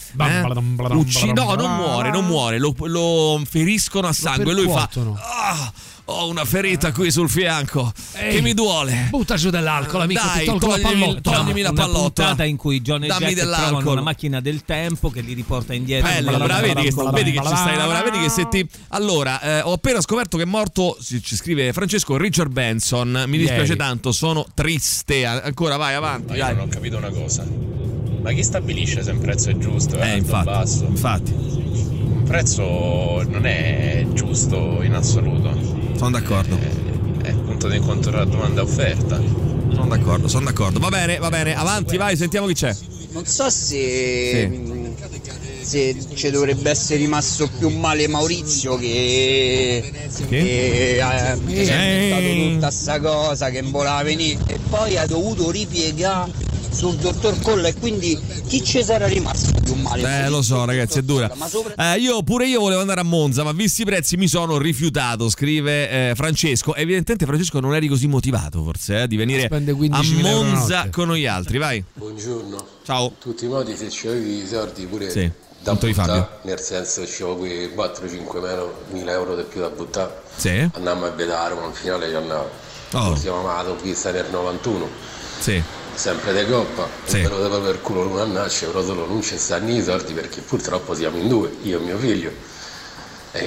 No, non muore, lo feriscono a sangue. Lui fa: ho una ferita qui sul fianco che mi duole. Butta giù dell'alcol, amico. Dai, toglimi la pallotta. Una puntata in cui John e Jack trovano una macchina del tempo che li riporta indietro. Vedi che ci stai lavorando. Vedi che se ti... Allora, ho appena scoperto che è morto, ci scrive Francesco, Richard Benson. Mi dispiace tanto, sono triste. Ancora vai avanti. Io non ho capito una cosa. Ma chi stabilisce se un prezzo è giusto o basso? Infatti. Un prezzo non è giusto in assoluto. Sono d'accordo. È il punto di incontro tra domanda e offerta. Sono d'accordo. Va bene, avanti, vai, sentiamo chi c'è. Non so se ci dovrebbe essere rimasto più male Maurizio che ha inventato tutta sta cosa che voleva venire e poi ha dovuto ripiegare sul dottor Colla e quindi chi ci sarà rimasto più male? Lo so, ragazzi, è dura. Io volevo andare a Monza, ma visti i prezzi mi sono rifiutato, scrive Francesco. Evidentemente Francesco non eri così motivato forse di venire a Monza con noi altri. Vai. Buongiorno. Ciao. In tutti i modi, se ci avevi i soldi pure da buttare, Fabio. Nel senso ci avevo quei 4-5 euro di più da buttare. Andammo a vedere, ma al finale ci andavo. Siamo amato vista nel 91. Sempre di coppa, però dopo per culo l'uno annasce, però solo non ci stanno i soldi perché purtroppo siamo in due, io e mio figlio.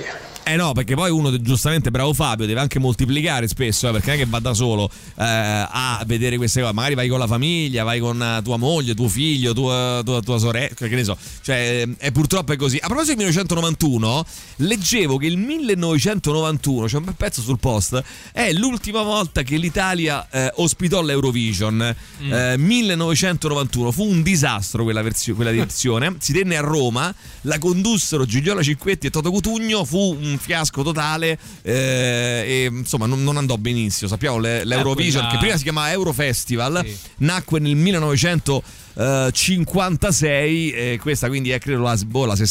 No, perché poi uno, giustamente, bravo Fabio, deve anche moltiplicare spesso, perché non è che va da solo a vedere queste cose. Magari vai con la famiglia, vai con tua moglie, tuo figlio, tua sorella, che ne so. Cioè, purtroppo è così. A proposito del 1991, leggevo che il 1991, c'è un bel pezzo sul Post, è l'ultima volta che l'Italia ospitò l'Eurovision. 1991 fu un disastro quella edizione. Si tenne a Roma, la condussero Gigliola Cinquetti e Toto Cutugno, fu un fiasco totale, e insomma non andò benissimo. Sappiamo l'Eurovision, che prima si chiamava Eurofestival, sì, nacque nel 1956, questa quindi è credo la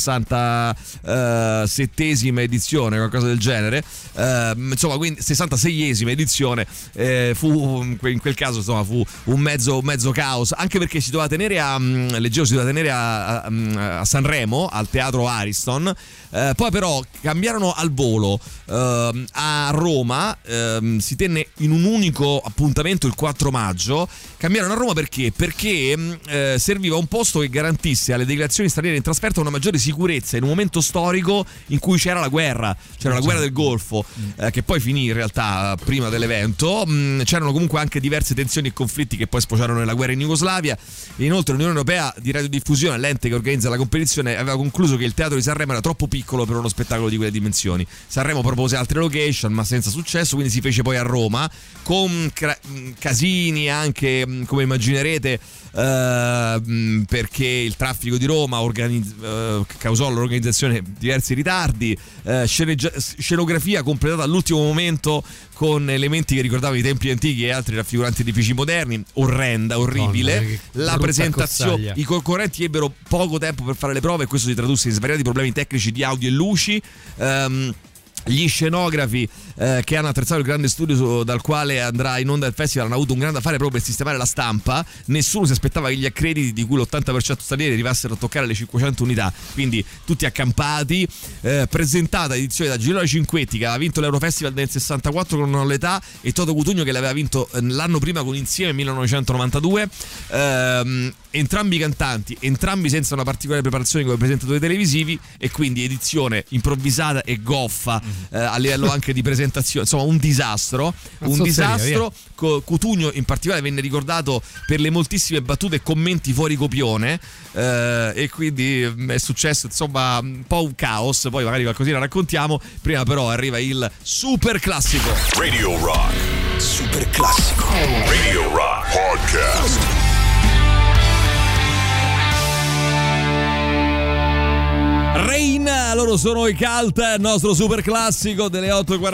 67esima edizione, qualcosa del genere, insomma, quindi 66esima edizione. Fu in quel caso, insomma, fu un mezzo caos, anche perché si doveva tenere a Sanremo, al teatro Ariston, poi però cambiarono al volo a Roma, si tenne in un unico appuntamento il 4 maggio. Cambiarono a Roma perché serviva un posto che garantisse alle delegazioni straniere in trasferta una maggiore sicurezza in un momento storico in cui c'era la guerra del Golfo, che poi finì in realtà prima dell'evento. C'erano comunque anche diverse tensioni e conflitti che poi sfociarono nella guerra in Jugoslavia. E inoltre l'Unione Europea di Radiodiffusione, l'ente che organizza la competizione, aveva concluso che il teatro di Sanremo era troppo piccolo per uno spettacolo di quelle dimensioni. Sanremo propose altre location ma senza successo, quindi si fece poi a Roma, con casini anche, come immaginerete, perché il traffico di Roma causò all'organizzazione diversi ritardi, scenografia completata all'ultimo momento con elementi che ricordavano i tempi antichi e altri raffiguranti edifici moderni, orribile. La presentazione, i concorrenti ebbero poco tempo per fare le prove e questo si tradusse in svariati problemi tecnici di audio e luci. Gli scenografi che hanno attrezzato il grande studio dal quale andrà in onda il festival hanno avuto un grande affare proprio per sistemare la stampa. Nessuno si aspettava che gli accrediti, di cui l'80% stranieri, arrivassero a toccare le 500 unità, quindi tutti accampati. Presentata edizione da Gigliola Cinquetti, che aveva vinto l'Eurofestival nel 64 con l'età, e Toto Cutugno, che l'aveva vinto l'anno prima con Insieme nel 1992. Entrambi cantanti, entrambi senza una particolare preparazione come presentatori televisivi, e quindi edizione improvvisata e goffa a livello anche di presentazione, insomma un disastro. Cutugno in particolare venne ricordato per le moltissime battute e commenti fuori copione, e quindi è successo insomma un po' un caos. Poi magari qualcosina raccontiamo. Prima però arriva il super classico Radio Rock Super Classico Radio Rock Podcast. Rain, loro sono i Cult, nostro super classico delle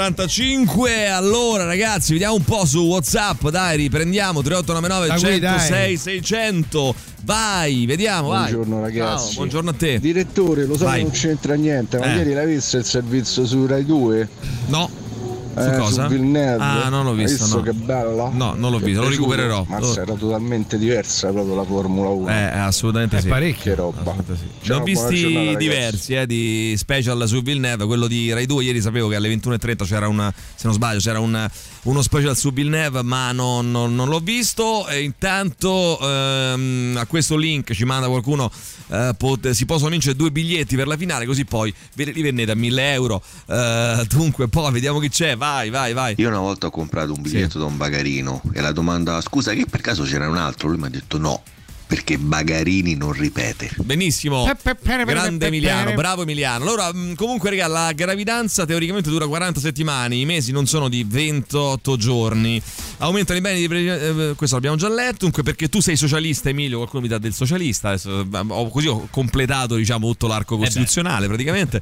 8.45. Allora ragazzi, vediamo un po' su WhatsApp, dai, riprendiamo 3899 106 600. Vai, vediamo. Buongiorno ragazzi. Ciao, buongiorno a te. Direttore, lo so che non c'entra niente, ma ieri l'hai visto il servizio su Rai 2? No. Su cosa? Su Villeneuve. Non l'ho visto. Hai visto che bello? No, non l'ho visto, lo recupererò. Ma era totalmente diversa proprio la Formula 1. Assolutamente sì. Parecchia roba. Sì. Ne ho visti diversi di special su Villeneuve. Quello di Rai 2 ieri sapevo che alle 21.30 c'era se non sbaglio, c'era uno special su Villeneuve, ma non l'ho visto. E intanto a questo link ci manda qualcuno, si possono vincere 2 biglietti per la finale, così poi ve li vendete a 1.000 euro. Dunque poi vediamo chi c'è. Vai. Io una volta ho comprato un biglietto da un bagarino e la domanda: scusa, che per caso c'era un altro? Lui mi ha detto no, perché Bagarini non ripete. Benissimo, grande Emiliano, bravo Emiliano. Allora, comunque raga, la gravidanza teoricamente dura 40 settimane, i mesi non sono di 28 giorni. Aumentano i beni di questo l'abbiamo già letto. Dunque, perché tu sei socialista, Emilio, qualcuno mi dà del socialista. Adesso ho completato, diciamo, tutto l'arco costituzionale praticamente.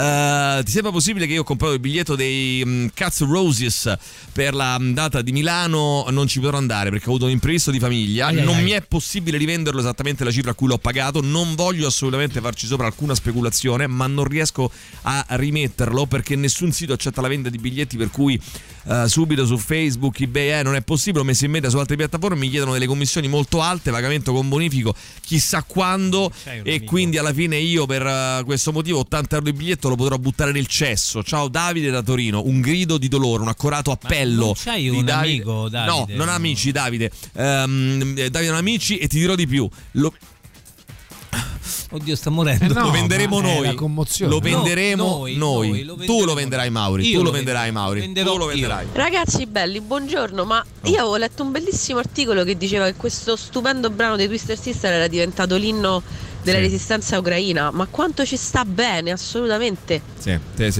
Ti sembra possibile che io ho comprato il biglietto dei Cats Roses per la data di Milano? Non ci potrò andare perché ho avuto un imprevisto di famiglia. Non mi è possibile rivenderlo esattamente la cifra a cui l'ho pagato. Non voglio assolutamente farci sopra alcuna speculazione, ma non riesco a rimetterlo perché nessun sito accetta la vendita di biglietti, per cui subito su Facebook, eBay non è possibile. Ho messo in media su altre piattaforme, mi chiedono delle commissioni molto alte, pagamento con bonifico chissà quando, e quindi alla fine io per questo motivo 80 euro di biglietto lo potrò buttare nel cesso. Ciao Davide da Torino, un grido di dolore, un accorato appello. Ma c'hai un amico, Davide? No, non ha amici Davide. Davide non ha amici, e ti dirò di più, Oddio, sta morendo. Lo venderemo noi. Commozione. Lo venderemo noi. Tu lo venderai, Mauri. Tu lo venderai, Mauri. Tu lo venderai. Ragazzi belli, buongiorno. Ma io avevo letto un bellissimo articolo che diceva che questo stupendo brano dei Twisted Sister era diventato l'inno della resistenza ucraina, ma quanto ci sta bene, assolutamente. Sì.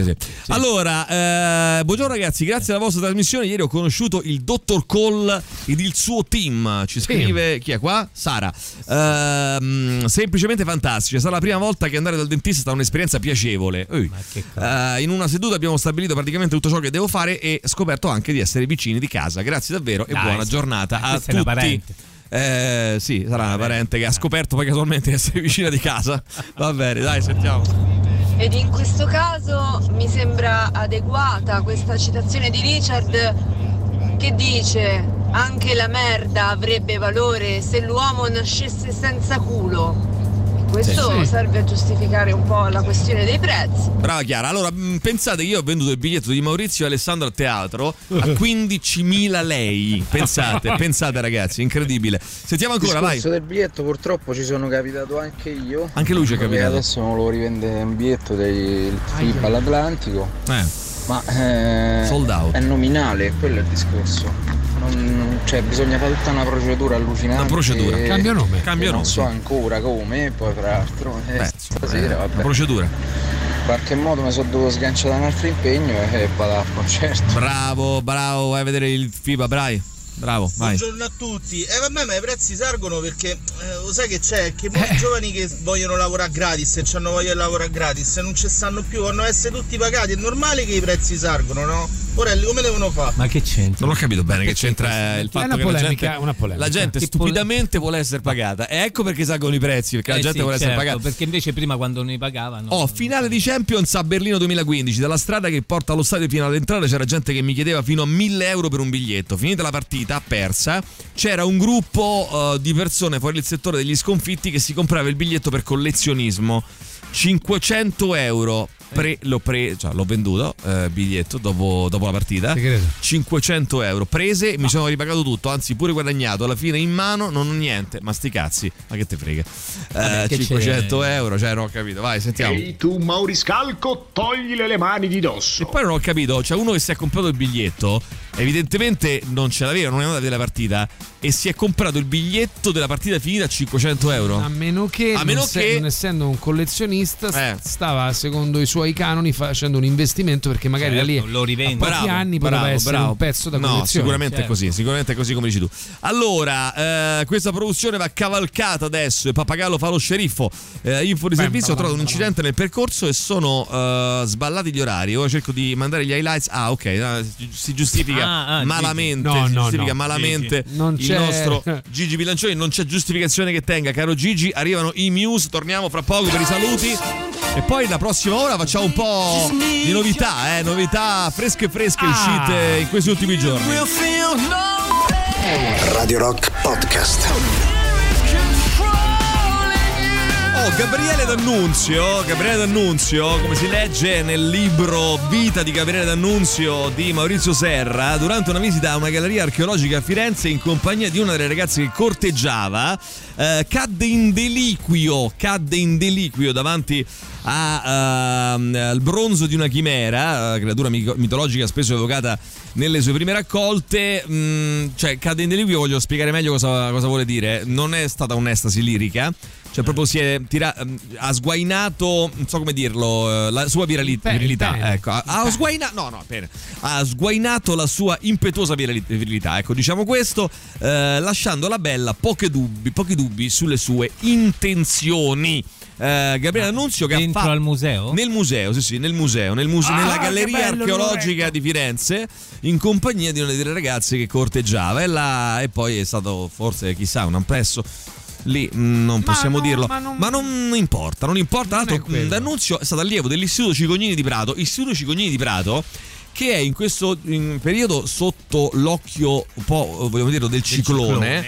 Allora, buongiorno ragazzi, grazie alla vostra trasmissione ieri ho conosciuto il dottor Cole ed il suo team. Ci scrive chi è qua? Sara. Semplicemente fantastico, sarà la prima volta che andare dal dentista è stata un'esperienza piacevole. In una seduta abbiamo stabilito praticamente tutto ciò che devo fare e scoperto anche di essere vicini di casa. Grazie davvero e buona giornata a tutti. Sì, sarà una parente che ha scoperto poi casualmente di essere vicina di casa. Va bene, dai, sentiamo. Ed in questo caso mi sembra adeguata questa citazione di Richard che dice: anche la merda avrebbe valore se l'uomo nascesse senza culo. Questo serve a giustificare un po' la questione dei prezzi. Brava Chiara. Allora, pensate che io ho venduto il biglietto di Maurizio e Alessandro al teatro a 15.000 lei. Pensate ragazzi, incredibile. Sentiamo ancora, vai. Il discorso del biglietto purtroppo ci sono capitato anche io. Anche lui ci è capitato. Adesso non lo rivende un biglietto del FIP all'Atlantico. Ma sold out. È nominale, quello è il discorso. Cioè bisogna fare tutta una procedura allucinante. Una procedura. Cambia nome. Non so ancora come, poi tra l'altro stasera vabbè. Una procedura. In qualche modo mi sono dovuto sganciare da un altro impegno e vado al concerto. Bravo, vai a vedere il FIBA, bravo, vai. Buongiorno a tutti. Vabbè, ma i prezzi salgono perché lo sai che c'è? Che molti giovani che vogliono lavorare gratis e hanno voglia di lavorare gratis non ci stanno più, vanno a essere tutti pagati. È normale che i prezzi salgono, no? Orelli, come devono fare? Ma che c'entra? Non ho capito bene che c'entra il fatto che la gente stupidamente vuole essere pagata. E ecco perché salgono i prezzi, perché la gente vuole essere pagata. Perché invece prima quando non li pagavano. Finale di Champions a Berlino 2015. Dalla strada che porta allo stadio fino all'entrata c'era gente che mi chiedeva fino a 1.000 euro per un biglietto. Finita la partita, persa, c'era un gruppo di persone fuori il settore degli sconfitti che si comprava il biglietto per collezionismo. 500 euro. L'ho venduto biglietto dopo la partita. 500 euro prese, mi sono ripagato tutto, anzi pure guadagnato. Alla fine in mano non ho niente, ma sti cazzi, ma che te frega. 500 euro, cioè non ho capito. Vai, sentiamo. Ehi tu Mauriscalco, toglile le mani di dosso. E poi non ho capito, c'è uno che si è comprato il biglietto, evidentemente non ce l'aveva, non è andato a vedere la partita e si è comprato il biglietto della partita finita a 500 euro. A meno che non essendo un collezionista stava secondo i suoi canoni facendo un investimento, perché magari da lì lo rivende. A pochi anni poteva essere un pezzo da collezione. No, sicuramente è così, sicuramente è così come dici tu. Allora, questa produzione va cavalcata adesso e Pappagallo fa lo sceriffo. Info di servizio, ho trovato un incidente nel percorso e sono sballati gli orari. Ora cerco di mandare gli highlights. Ok, si giustifica malamente. Malamente il nostro Gigi Bilancioni. Non c'è giustificazione che tenga, caro Gigi. Arrivano i Muse, torniamo fra poco per i saluti. E poi la prossima ora facciamo un po' di novità fresche uscite in questi ultimi giorni. Radio Rock Podcast. Gabriele D'Annunzio, come si legge nel libro Vita di Gabriele D'Annunzio di Maurizio Serra, durante una visita a una galleria archeologica a Firenze in compagnia di una delle ragazze che corteggiava, cadde in deliquio davanti al bronzo di una chimera, creatura mitologica spesso evocata nelle sue prime raccolte. Cioè, cadde in deliquio, voglio spiegare meglio cosa vuole dire. Non è stata un'estasi lirica, cioè proprio ha sguainato, non so come dirlo, la sua virilità. Ecco, ha sguainato la sua impetuosa virilità, ecco, diciamo questo, lasciando alla bella pochi dubbi sulle sue intenzioni. Gabriele D'Annunzio che dentro al museo? Nel museo, nella galleria archeologica di Firenze, in compagnia di una delle ragazze che corteggiava, e poi è stato forse chissà un ampresso. Lì non possiamo dirlo, ma non importa. Tra l'altro D'Annunzio è stato allievo dell'Istituto Cicognini di Prato, che è in questo periodo sotto l'occhio un po', vogliamo dirlo, del ciclone.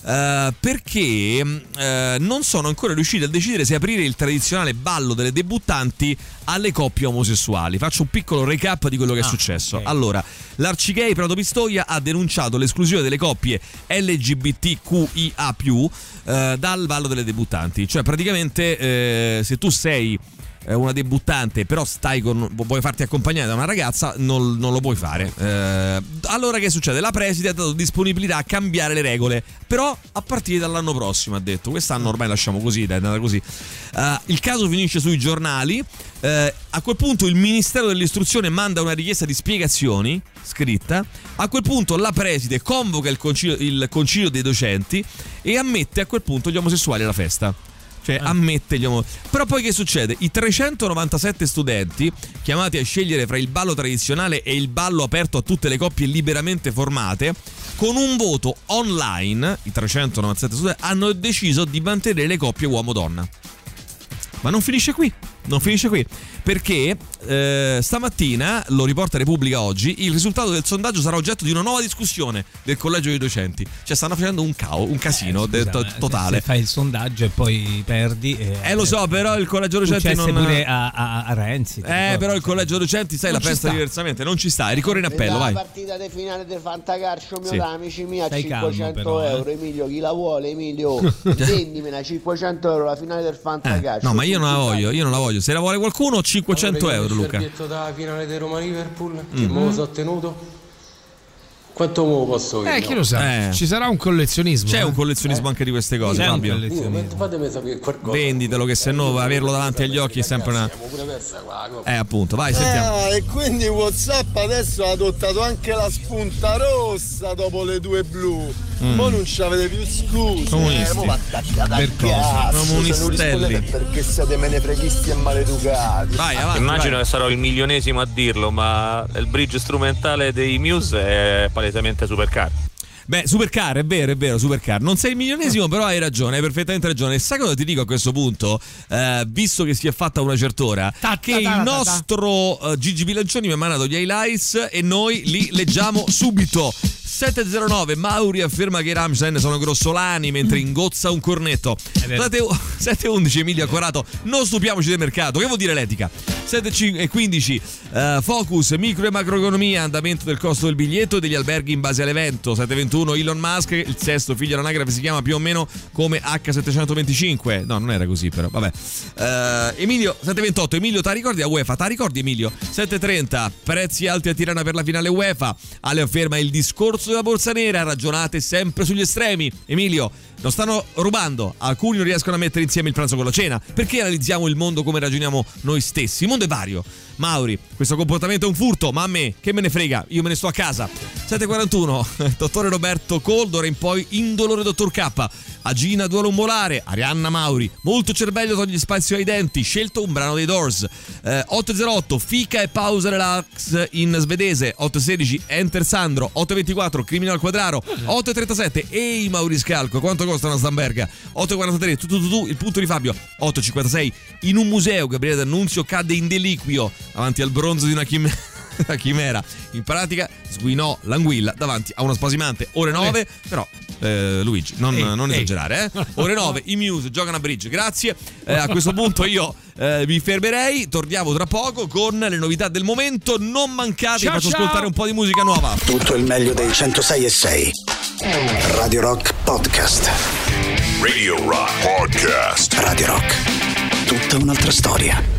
perché non sono ancora riusciti a decidere se aprire il tradizionale ballo delle debuttanti alle coppie omosessuali. Faccio un piccolo recap di quello che è successo. Okay. Allora, l'Arcigay Prato Pistoia ha denunciato l'esclusione delle coppie LGBTQIA+, dal ballo delle debuttanti. Cioè praticamente se tu sei una debuttante però vuoi farti accompagnare da una ragazza, non lo puoi fare. Allora che succede? La preside ha dato disponibilità a cambiare le regole, però a partire dall'anno prossimo, ha detto. Quest'anno ormai lasciamo così, è andata così. Il caso finisce sui giornali. A quel punto il Ministero dell'Istruzione manda una richiesta di spiegazioni scritta. A quel punto la preside convoca il concilio dei docenti e ammette a quel punto gli omosessuali alla festa. Cioè ammette Però poi che succede? I 397 studenti chiamati a scegliere fra il ballo tradizionale e il ballo aperto a tutte le coppie liberamente formate, con un voto online, i 397 studenti hanno deciso di mantenere le coppie uomo-donna. Ma non finisce qui, perché stamattina, lo riporta Repubblica oggi, il risultato del sondaggio sarà oggetto di una nuova discussione del collegio dei docenti. Cioè stanno facendo un casino totale. Se fai il sondaggio e poi perdi. Lo so, però il collegio docenti non pure a Renzi. Però il collegio docenti, sai, la pensa diversamente, non ci sta, ricorre in appello, vai. La partita di finale del Fantacalcio, sì. Amici miei, a Stai 500 calmo, però, euro. Emilio, chi la vuole? Emilio, vendimela 500 euro la finale del Fantacalcio. No, ma io non la voglio. Se la vuole qualcuno, 500 euro, Luca. Il biglietto da finale di Roma-Liverpool, che mo l'ho ottenuto. Quanto mo posso vedere? Chi lo sa? Ci sarà un collezionismo. C'è un collezionismo anche di queste cose, Fabio. Fatemi sapere qualcosa. Venditelo, che se no averlo davanti agli occhi è sempre una. Appunto, vai, sentiamo. E quindi WhatsApp adesso ha adottato anche la spunta rossa dopo le 2 blu. Mo non ci avete più scuse. Comunisti. Comunistelli. Perché siete menefreghisti e maleducati. Vai, avanti. Immagino che sarò il milionesimo a dirlo, ma il bridge strumentale dei Muse è palesemente Supercar. Beh, Supercar, è vero, Supercar. Non sei il milionesimo, però hai ragione, hai perfettamente ragione. E sai cosa ti dico a questo punto? Visto che si è fatta una certa ora, che il nostro Gigi Bilancioni mi ha mandato gli highlights e noi li leggiamo subito. 709, Mauri afferma che i Rammstein sono grossolani mentre ingozza un cornetto. 711, Emilio Accorato, non stupiamoci del mercato. Che vuol dire l'etica? 715, Focus, micro e macroeconomia, andamento del costo del biglietto e degli alberghi in base all'evento. 721, Elon Musk, il sesto figlio all'anagrafe si chiama più o meno come H725. No, non era così però, vabbè. Emilio, 728, Emilio, ta ricordi a UEFA? Ta ricordi, Emilio? 730, prezzi alti a Tirana per la finale UEFA. Ale afferma il discorso della borsa nera, ragionate sempre sugli estremi. Emilio, non stanno rubando, alcuni non riescono a mettere insieme il pranzo con la cena. Perché analizziamo il mondo come ragioniamo noi stessi? Il mondo è vario. Mauri, questo comportamento è un furto, ma a me che me ne frega, io me ne sto a casa. 741, dottore Roberto Col, d'ora in poi indolore dottor K. Agina duolo umbolare, Arianna Mauri, molto cervello toglie spazio ai denti, scelto un brano dei Doors. 808, fica e pausa relax in svedese. 816, Enter Sandro. 824, Criminal al quadraro. 837, ehi Mauri Scalco, quanto costa una Stamberga? 843, tu, il punto di Fabio. 856, in un museo Gabriele D'Annunzio cadde in deliquio davanti al bronzo di una chimera. In pratica sguinò l'anguilla davanti a uno spasimante. Ore 9, però Luigi, non esagerare, Ore 9, i Muse giocano a bridge. Grazie. A questo punto io mi fermerei. Torniamo tra poco con le novità del momento. Non mancate, faccio ascoltare un po' di musica nuova. Tutto il meglio dei 106.6 Radio Rock Podcast. Radio Rock Podcast. Radio Rock, tutta un'altra storia.